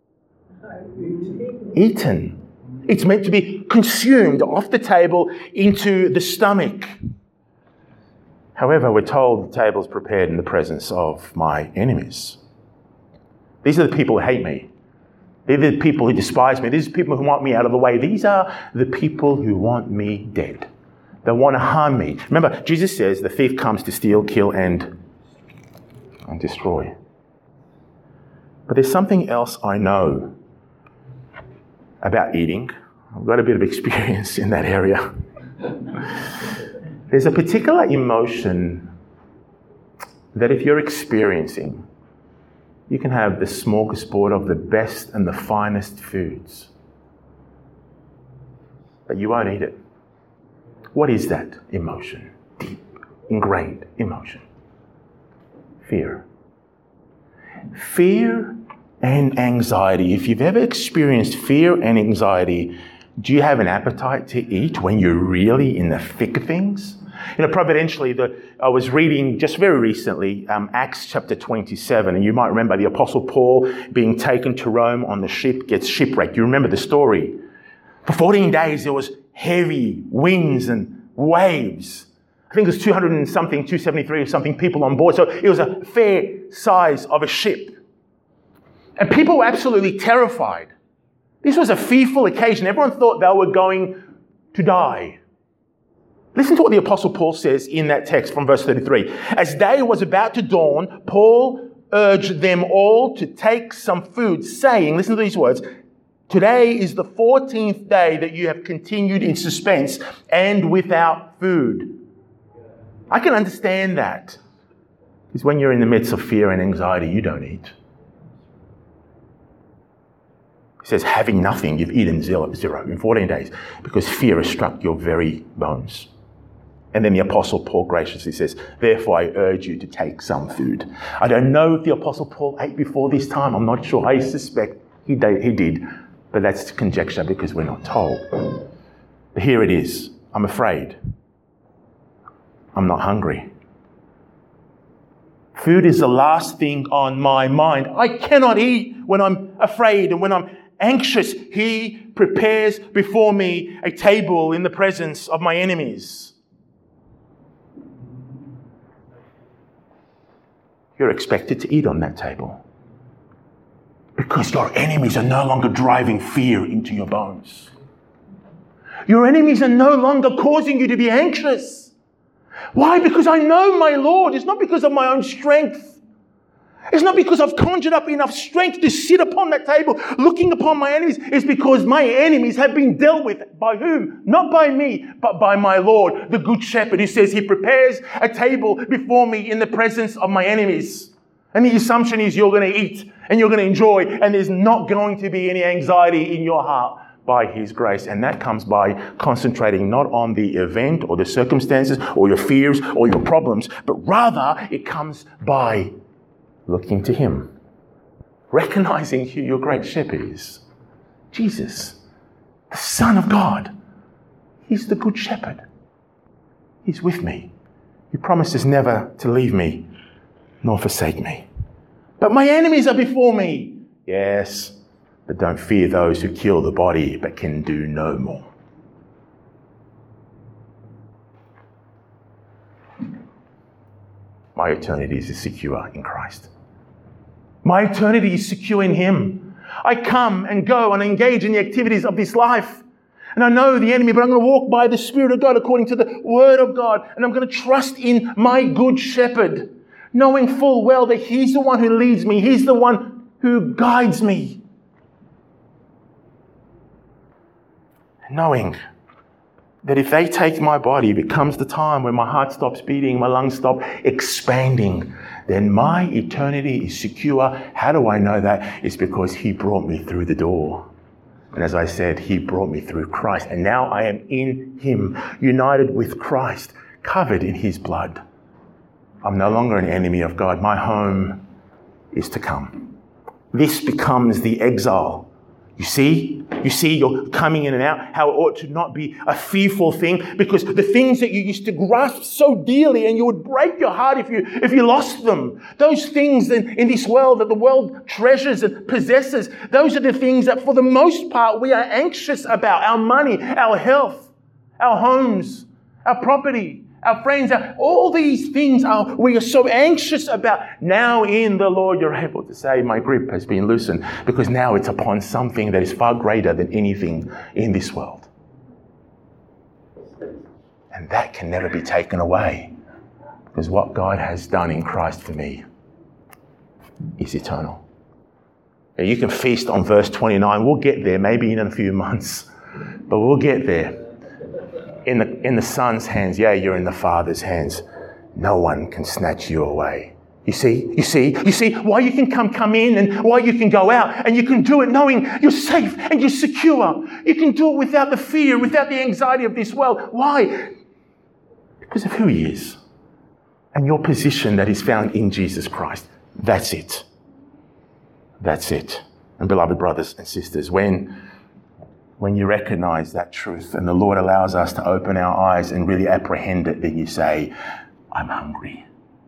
Eaten. It's meant to be consumed off the table into the stomach. However, we're told the table is prepared in the presence of my enemies. These are the people who hate me. They're the people who despise me. These are the people who want me out of the way. These are the people who want me dead. They want to harm me. Remember, Jesus says the thief comes to steal, kill, and, and destroy. But there's something else I know about eating. I've got a bit of experience in that area. There's a particular emotion that if you're experiencing, you can have the smorgasbord of the best and the finest foods, but you won't eat it. What is that emotion? Deep, ingrained emotion. Fear. Fear and anxiety. If you've ever experienced fear and anxiety, do you have an appetite to eat when you're really in the thick of things? You know, providentially, the, I was reading just very recently um, Acts chapter twenty-seven, and you might remember the Apostle Paul being taken to Rome on the ship, gets shipwrecked. You remember the story. For fourteen days, there was heavy winds and waves. I think it was two hundred and something, two seventy-three or something people on board. So it was a fair size of a ship. And people were absolutely terrified. This was a fearful occasion. Everyone thought they were going to die. Listen to what the Apostle Paul says in that text from verse thirty-three. As day was about to dawn, Paul urged them all to take some food, saying, listen to these words, today is the fourteenth day that you have continued in suspense and without food. I can understand that. Because when you're in the midst of fear and anxiety, you don't eat. He says, having nothing, you've eaten zero, zero in fourteen days because fear has struck your very bones. And then the Apostle Paul graciously says, therefore I urge you to take some food. I don't know if the Apostle Paul ate before this time. I'm not sure. I suspect he did, he did. But that's conjecture because we're not told. But here it is. I'm afraid. I'm not hungry. Food is the last thing on my mind. I cannot eat when I'm afraid and when I'm anxious. He prepares before me a table in the presence of my enemies. You're expected to eat on that table because your enemies are no longer driving fear into your bones. Your enemies are no longer causing you to be anxious. Why? Because I know my Lord. It's not because of my own strength. It's not because I've conjured up enough strength to sit upon that table looking upon my enemies. It's because my enemies have been dealt with. By whom? Not by me, but by my Lord, the Good Shepherd, who says he prepares a table before me in the presence of my enemies. And the assumption is you're going to eat and you're going to enjoy, and there's not going to be any anxiety in your heart by his grace. And that comes by concentrating not on the event or the circumstances or your fears or your problems, but rather it comes by looking to him, recognizing who your great shepherd is. Jesus, the Son of God. He's the Good Shepherd. He's with me. He promises never to leave me nor forsake me. But my enemies are before me. Yes, but don't fear those who kill the body but can do no more. My eternity is secure in Christ. My eternity is secure in him. I come and go and engage in the activities of this life. And I know the enemy, but I'm going to walk by the Spirit of God according to the Word of God. And I'm going to trust in my Good Shepherd, knowing full well that he's the one who leads me. He's the one who guides me. Knowing that if they take my body, if it comes the time when my heart stops beating, my lungs stop expanding, then my eternity is secure. How do I know that? It's because he brought me through the door. And as I said, he brought me through Christ. And now I am in him, united with Christ, covered in his blood. I'm no longer an enemy of God. My home is to come. This becomes the exile. You see? You see you're coming in and out, how it ought to not be a fearful thing, because the things that you used to grasp so dearly and you would break your heart if you if you lost them, those things in, in this world that the world treasures and possesses, those are the things that for the most part we are anxious about. Our money, our health, our homes, our property, our friends, our, all these things are we are so anxious about. Now in the Lord you're able to say, my grip has been loosened, because now it's upon something that is far greater than anything in this world. And that can never be taken away, because what God has done in Christ for me is eternal. Now, you can feast on verse twenty-nine. We'll get there, maybe in a few months, but we'll get there. In the, in the Son's hands, yeah, you're in the Father's hands. No one can snatch you away. You see, you see, you see why you can come, come in and why you can go out, and you can do it knowing you're safe and you're secure. You can do it without the fear, without the anxiety of this world. Why? Because of who he is and your position that is found in Jesus Christ. That's it. That's it. And beloved brothers and sisters, when, when you recognize that truth and the Lord allows us to open our eyes and really apprehend it, then you say, I'm hungry.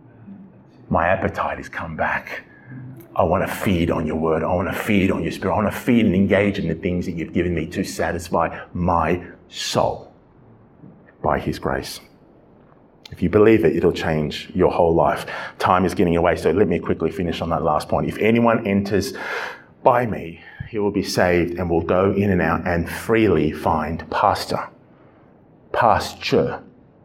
My appetite has come back. I want to feed on your word. I want to feed on your spirit. I want to feed and engage in the things that you've given me to satisfy my soul by his grace. If you believe it, it'll change your whole life. Time is getting away, so let me quickly finish on that last point. If anyone enters by me, he will be saved and will go in and out and freely find pasture. Pasture.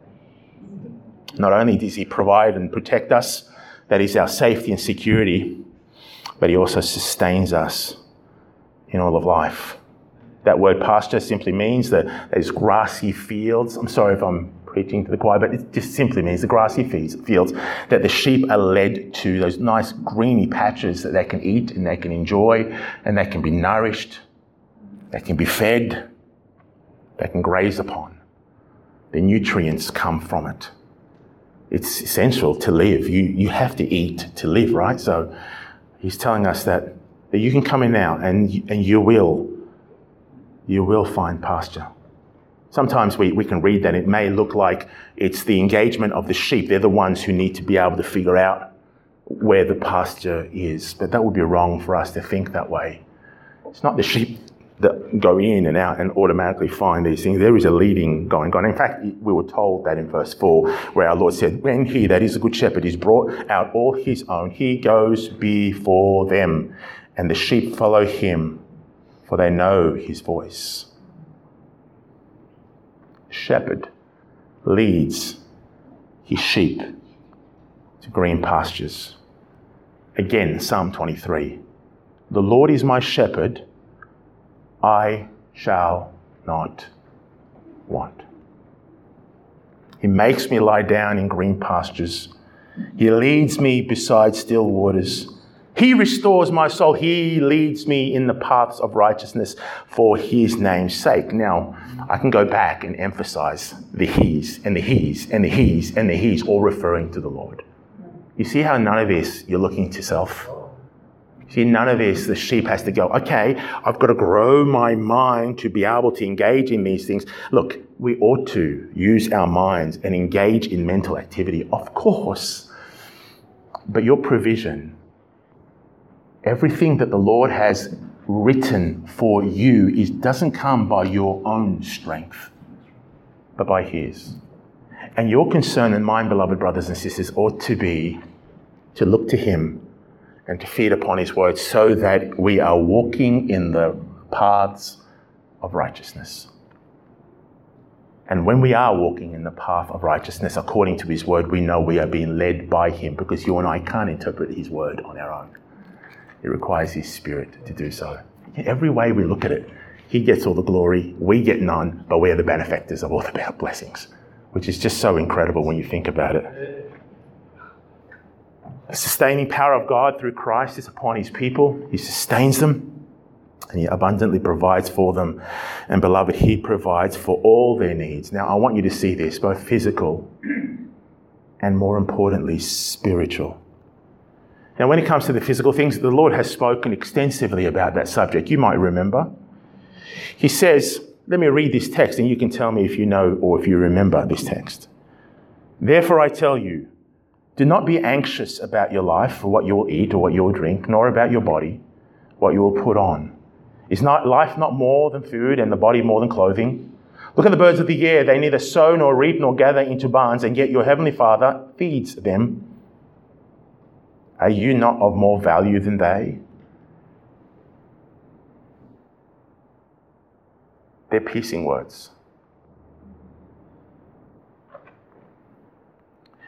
Not only does he provide and protect us, that is our safety and security, but he also sustains us in all of life. That word pasture simply means that those grassy fields. I'm sorry if I'm preaching to the choir, but it just simply means the grassy fields that the sheep are led to, those nice greeny patches that they can eat and they can enjoy, and they can be nourished, they can be fed, they can graze upon. The nutrients come from it. It's essential to live. You you have to eat to live, right? So he's telling us that, that you can come in now and and you will, you will find pasture. Sometimes we, we can read that it may look like it's the engagement of the sheep. They're the ones who need to be able to figure out where the pasture is. But that would be wrong for us to think that way. It's not the sheep that go in and out and automatically find these things. There is a leading going on. In fact, we were told that in verse four, where our Lord said, when he, that is a good shepherd, is brought out all his own, he goes before them, and the sheep follow him, for they know his voice. Shepherd leads his sheep to green pastures. Again, Psalm twenty-three. The Lord is my shepherd, I shall not want. He makes me lie down in green pastures. He leads me beside still waters. He restores my soul. He leads me in the paths of righteousness for his name's sake. Now, I can go back and emphasize the he's and the he's and the he's and the he's, all referring to the Lord. You see how none of this you're looking to self? See, none of this, the sheep has to go, okay, I've got to grow my mind to be able to engage in these things. Look, we ought to use our minds and engage in mental activity, of course. But your provision, everything that the Lord has written for you, is doesn't come by your own strength, but by his. And your concern and mine, beloved brothers and sisters, ought to be to look to him and to feed upon his word, so that we are walking in the paths of righteousness. And when we are walking in the path of righteousness according to his word, we know we are being led by him, because you and I can't interpret his word on our own. It requires his spirit to do so. Every way we look at it, he gets all the glory, we get none, but we are the benefactors of all the blessings, which is just so incredible when you think about it. The sustaining power of God through Christ is upon his people. He sustains them and he abundantly provides for them. And beloved, he provides for all their needs. Now, I want you to see this, both physical and, more importantly, spiritual. Now, when it comes to the physical things, the Lord has spoken extensively about that subject. You might remember. He says, let me read this text and you can tell me if you know or if you remember this text. Therefore, I tell you, do not be anxious about your life, for what you will eat or what you will drink, nor about your body, what you will put on. Is not life not more than food, and the body more than clothing? Look at the birds of the air. They neither sow nor reap nor gather into barns, and yet your heavenly Father feeds them. Are you not of more value than they? They're piercing words.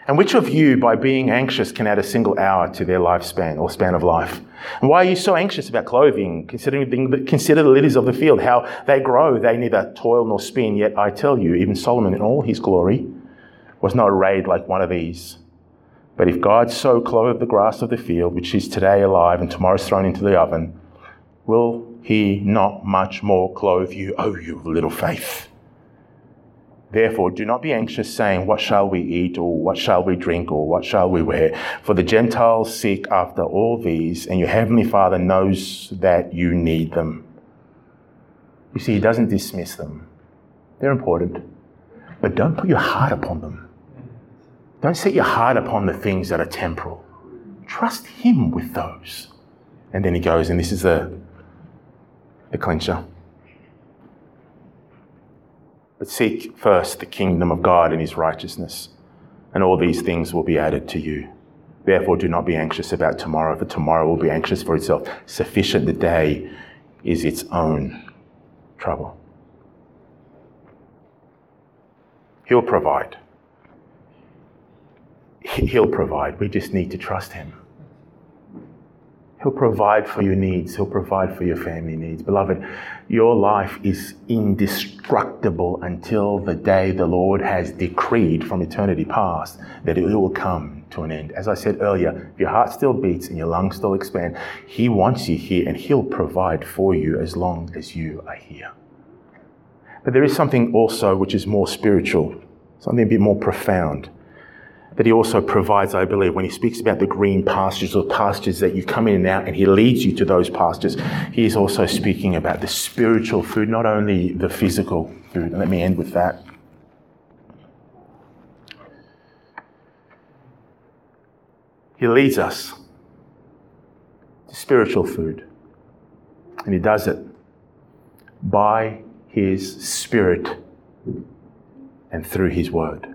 And which of you, by being anxious, can add a single hour to their lifespan or span of life? And why are you so anxious about clothing? Considering, consider the lilies of the field, how they grow. They neither toil nor spin. Yet I tell you, even Solomon in all his glory was not arrayed like one of these. But if God so clothed the grass of the field, which is today alive and tomorrow is thrown into the oven, will he not much more clothe you, O you of little faith? Therefore, do not be anxious, saying, what shall we eat, or what shall we drink, or what shall we wear? For the Gentiles seek after all these, and your heavenly Father knows that you need them. You see, he doesn't dismiss them. They're important. But don't put your heart upon them. Don't set your heart upon the things that are temporal. Trust him with those. And then he goes, and this is the, the clincher. But seek first the kingdom of God and his righteousness, and all these things will be added to you. Therefore, do not be anxious about tomorrow, for tomorrow will be anxious for itself. Sufficient the day is its own trouble. He'll provide. He'll provide. We just need to trust him. He'll provide for your needs. He'll provide for your family needs. Beloved, your life is indestructible until the day the Lord has decreed from eternity past that it will come to an end. As I said earlier, if your heart still beats and your lungs still expand, he wants you here and he'll provide for you as long as you are here. But there is something also which is more spiritual, something a bit more profound, that he also provides, I believe, when he speaks about the green pastures or pastures that you come in and out and he leads you to those pastures. He is also speaking about the spiritual food, not only the physical food. And let me end with that. He leads us to spiritual food. And he does it by his Spirit and through his word.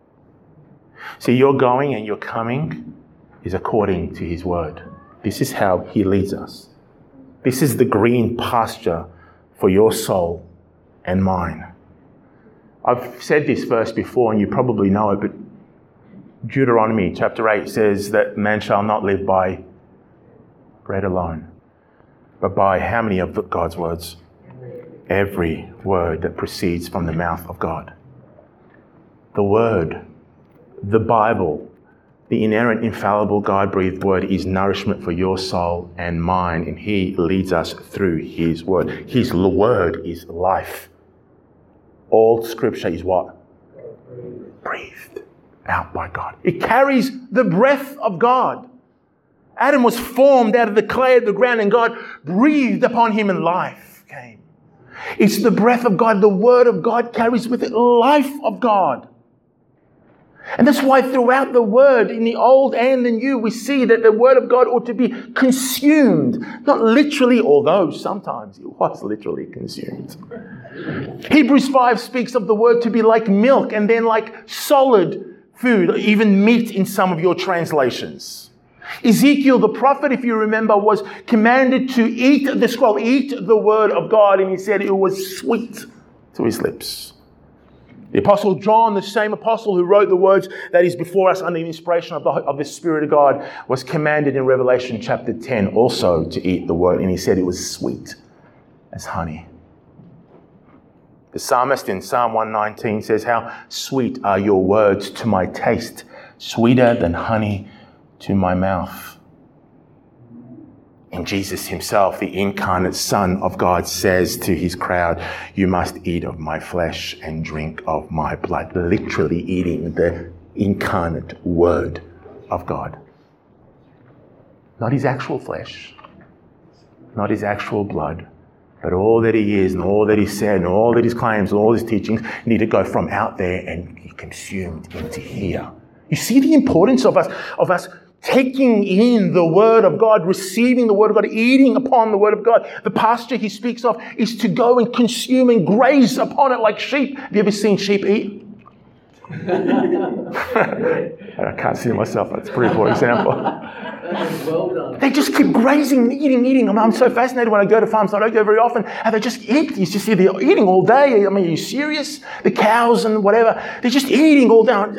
See, your going and your coming is according to his word. This is how he leads us. This is the green pasture for your soul and mine. I've said this verse before and you probably know it, but Deuteronomy chapter eight says that man shall not live by bread alone, but by how many of God's words? Every word that proceeds from the mouth of God. The word, the Bible, the inerrant, infallible, God-breathed word is nourishment for your soul and mine, and he leads us through his word. His word is life. All scripture is what? Breathed out by God. It carries the breath of God. Adam was formed out of the clay of the ground, and God breathed upon him and life came. It's the breath of God. The word of God carries with it life of God. And that's why throughout the word, in the old and the new, we see that the word of God ought to be consumed. Not literally, although sometimes it was literally consumed. Hebrews five speaks of the word to be like milk and then like solid food, even meat in some of your translations. Ezekiel, the prophet, if you remember, was commanded to eat the scroll, eat the word of God, and he said it was sweet to his lips. The Apostle John, the same apostle who wrote the words that is before us under the inspiration of the, of the Spirit of God, was commanded in Revelation chapter ten also to eat the word, and he said it was sweet as honey. The psalmist in Psalm one nineteen says, how sweet are your words to my taste, sweeter than honey to my mouth. And Jesus himself, the incarnate Son of God, says to his crowd, you must eat of my flesh and drink of my blood. Literally eating the incarnate word of God. Not his actual flesh, not his actual blood, but all that he is and all that he said and all that his claims and all his teachings need to go from out there and be consumed into here. You see the importance of us, of us taking in the word of God, receiving the word of God, eating upon the word of God. The pasture he speaks of is to go and consume and graze upon it like sheep. Have you ever seen sheep eat? I can't see myself. That's a pretty poor example. Well done. They just keep grazing, eating, eating. I mean, I'm so fascinated when I go to farms. I don't go very often. And they just eat. You just see they're eating all day. I mean, are you serious? The cows and whatever. They're just eating all day.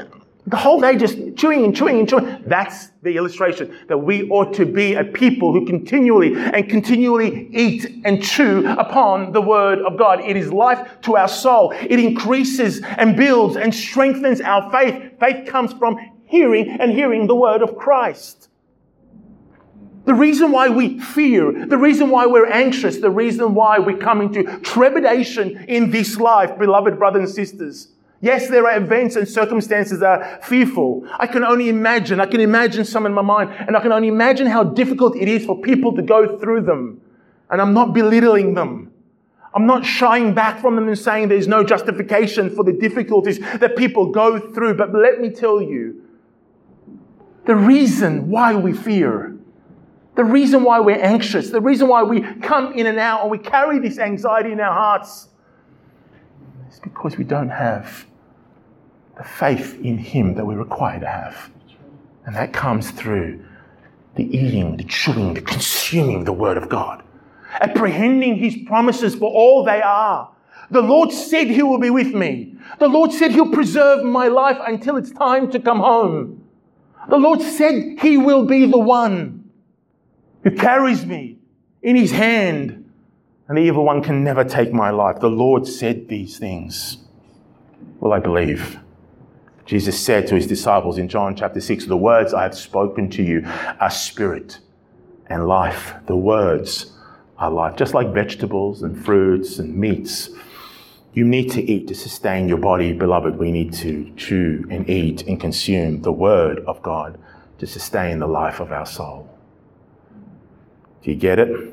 The whole day just chewing and chewing and chewing. That's the illustration that we ought to be a people who continually and continually eat and chew upon the Word of God. It is life to our soul. It increases and builds and strengthens our faith. Faith comes from hearing and hearing the Word of Christ. The reason why we fear, the reason why we're anxious, the reason why we come into trepidation in this life, beloved brothers and sisters. Yes, there are events and circumstances that are fearful. I can only imagine. I can imagine some in my mind. And I can only imagine how difficult it is for people to go through them. And I'm not belittling them. I'm not shying back from them and saying there's no justification for the difficulties that people go through. But let me tell you, the reason why we fear, the reason why we're anxious, the reason why we come in and out and we carry this anxiety in our hearts, it's because we don't have the faith in Him that we're required to have. And that comes through the eating, the chewing, the consuming the Word of God. Apprehending His promises for all they are. The Lord said He will be with me. The Lord said He'll preserve my life until it's time to come home. The Lord said He will be the one who carries me in His hand. And the evil one can never take my life. The Lord said these things. Will I believe? Jesus said to His disciples in John chapter six, the words I have spoken to you are spirit and life. The words are life. Just like vegetables and fruits and meats, you need to eat to sustain your body, beloved. We need to chew and eat and consume the Word of God to sustain the life of our soul. Do you get it?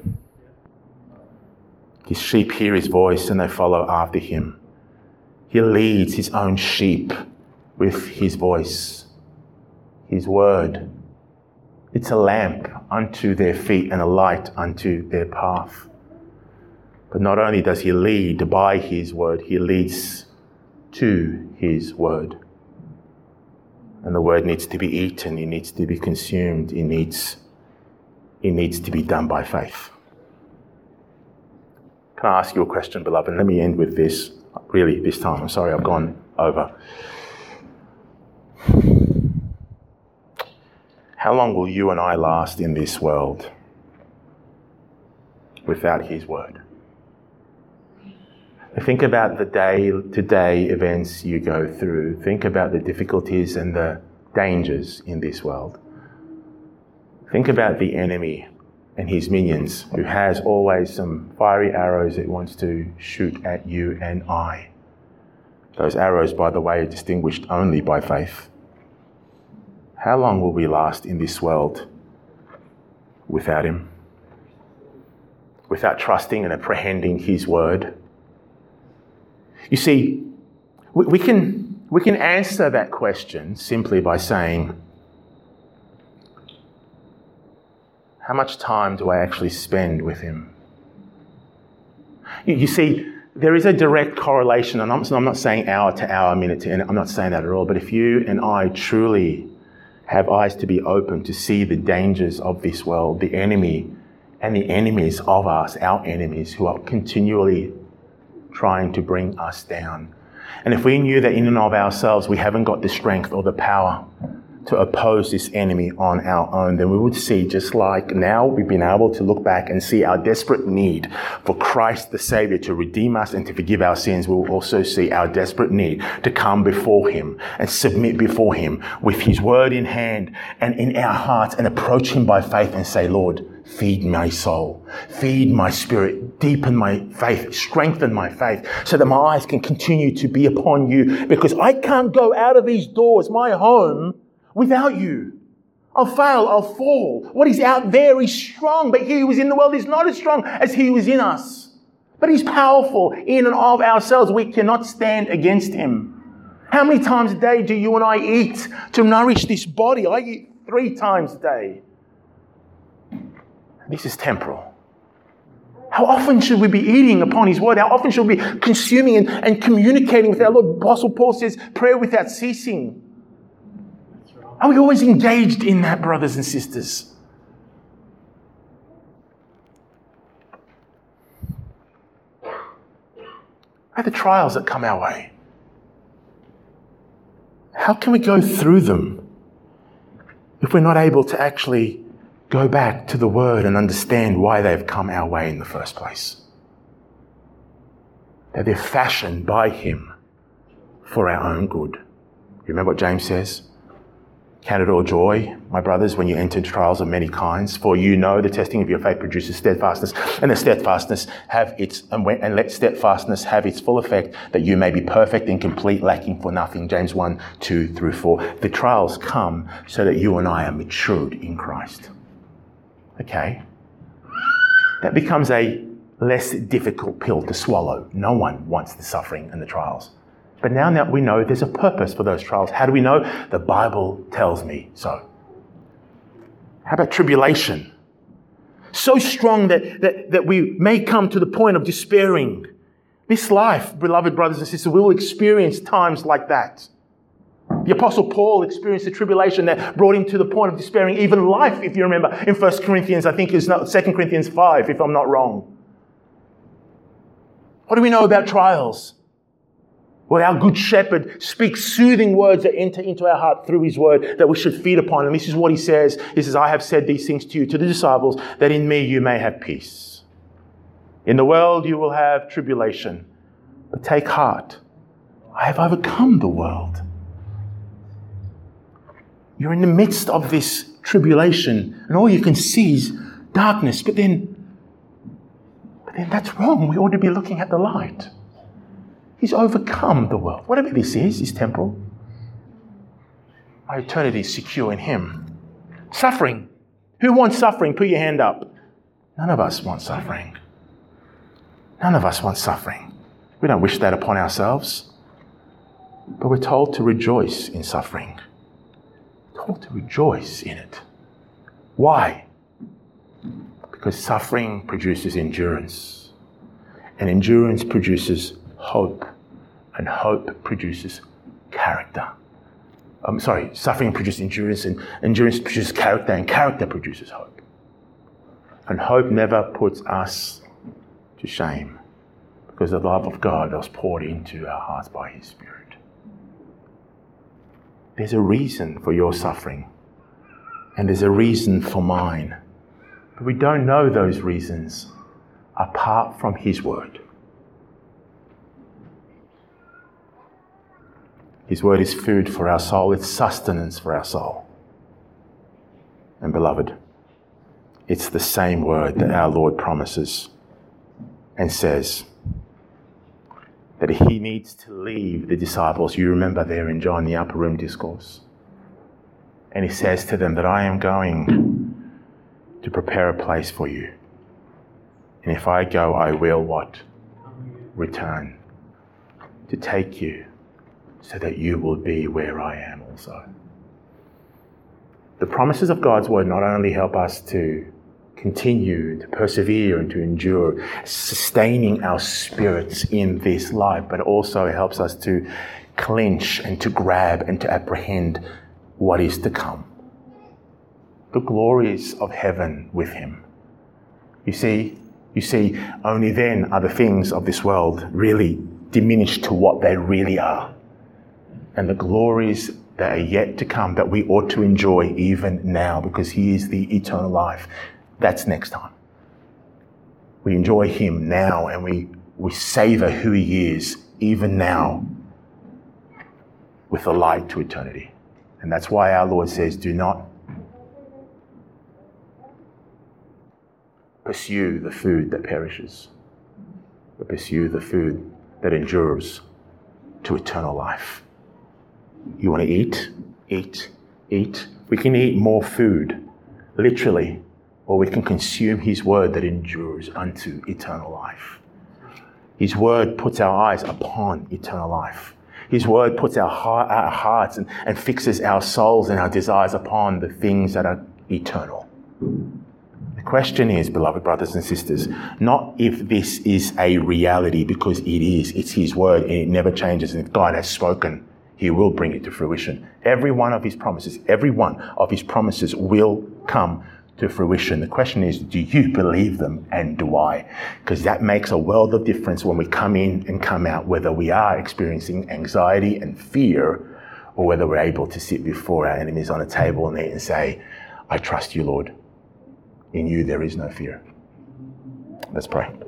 His sheep hear His voice and they follow after Him. He leads His own sheep with His voice, His word. It's a lamp unto their feet and a light unto their path. But not only does He lead by His word, He leads to His word. And the word needs to be eaten, it needs to be consumed, it needs, it needs to be done by faith. Can I ask you a question, beloved? Let me end with this. Really, this time. I'm sorry, I've gone over. How long will you and I last in this world without His word? Think about the day-to-day events you go through. Think about the difficulties and the dangers in this world. Think about the enemy and his minions, who has always some fiery arrows it wants to shoot at you and I. Those arrows, by the way, are distinguished only by faith. How long will we last in this world without Him? Without trusting and apprehending His word? You see, we, we can, we can answer that question simply by saying, how much time do I actually spend with Him? You, you see, there is a direct correlation, and I'm, so I'm not saying hour to hour, minute to minute, I'm not saying that at all, but if you and I truly have eyes to be open to see the dangers of this world, the enemy and the enemies of us, our enemies, who are continually trying to bring us down. And if we knew that in and of ourselves we haven't got the strength or the power to oppose this enemy on our own, then we would see, just like now we've been able to look back and see our desperate need for Christ the Saviour to redeem us and to forgive our sins, we will also see our desperate need to come before Him and submit before Him with His word in hand and in our hearts, and approach Him by faith and say, Lord, feed my soul, feed my spirit, deepen my faith, strengthen my faith, so that my eyes can continue to be upon You, because I can't go out of these doors, my home, without You. I'll fail, I'll fall. What is out there is strong, but He who is in the world is not as strong as He who is in us. But He's powerful in and of ourselves. We cannot stand against Him. How many times a day do you and I eat to nourish this body? I eat three times a day. This is temporal. How often should we be eating upon His word? How often should we be consuming and, and communicating with our Lord? Apostle Paul says, prayer without ceasing. Are we always engaged in that, brothers and sisters? Are the trials that come our way? How can we go through them if we're not able to actually go back to the Word and understand why they've come our way in the first place? That they're fashioned by Him for our own good. You remember what James says? Count it all joy, my brothers, when you enter trials of many kinds, for you know the testing of your faith produces steadfastness, and the steadfastness have its and, when, and let steadfastness have its full effect, that you may be perfect and complete, lacking for nothing. James one, two through four. The trials come so that you and I are matured in Christ. Okay, that becomes a less difficult pill to swallow. No one wants the suffering and the trials. But now that we know there's a purpose for those trials. How do we know? The Bible tells me so. How about tribulation? So strong that, that, that we may come to the point of despairing. This life, beloved brothers and sisters, we will experience times like that. The Apostle Paul experienced a tribulation that brought him to the point of despairing even life, if you remember, in First Corinthians, I think it's Second Corinthians five, if I'm not wrong. What do we know about trials? Well, our good shepherd speaks soothing words that enter into our heart through his word that we should feed upon. And this is what he says. He says, I have said these things to you, to the disciples, that in me you may have peace. In the world you will have tribulation, but take heart. I have overcome the world. You're in the midst of this tribulation and all you can see is darkness, but then, but then that's wrong. We ought to be looking at the light. He's overcome the world. Whatever this is, is temporal. My eternity is secure in Him. Suffering. Who wants suffering? Put your hand up. None of us want suffering. None of us want suffering. We don't wish that upon ourselves. But we're told to rejoice in suffering. We're told to rejoice in it. Why? Because suffering produces endurance. And endurance produces hope. And hope produces character. I'm sorry, suffering produces endurance, and endurance produces character, and character produces hope. And hope never puts us to shame, because the love of God was poured into our hearts by His Spirit. There's a reason for your suffering, and there's a reason for mine. But we don't know those reasons apart from His Word. His word is food for our soul. It's sustenance for our soul. And beloved, it's the same word that our Lord promises and says that He needs to leave the disciples. You remember there in John, the upper room discourse. And He says to them that I am going to prepare a place for you. And if I go, I will what? Return to take you, so that you will be where I am also. The promises of God's word not only help us to continue, to persevere and to endure, sustaining our spirits in this life, but also helps us to clench and to grab and to apprehend what is to come. The glories of heaven with Him. You see, you see, only then are the things of this world really diminished to what they really are. And the glories that are yet to come that we ought to enjoy even now, because He is the eternal life. That's next time. We enjoy Him now, and we, we savor who He is even now with a light to eternity. And that's why our Lord says, do not pursue the food that perishes, but pursue the food that endures to eternal life. You want to eat? Eat. Eat. We can eat more food, literally, or we can consume His word that endures unto eternal life. His word puts our eyes upon eternal life. His word puts our, heart, our hearts and, and fixes our souls and our desires upon the things that are eternal. The question is, beloved brothers and sisters, not if this is a reality, because it is. It's His word and it never changes. And if God has spoken, He will bring it to fruition. Every one of His promises, every one of His promises will come to fruition. The question is, do you believe them, and do I? Because that makes a world of difference when we come in and come out, whether we are experiencing anxiety and fear, or whether we're able to sit before our enemies on a table and eat and say, I trust you, Lord. In you there is no fear. Let's pray.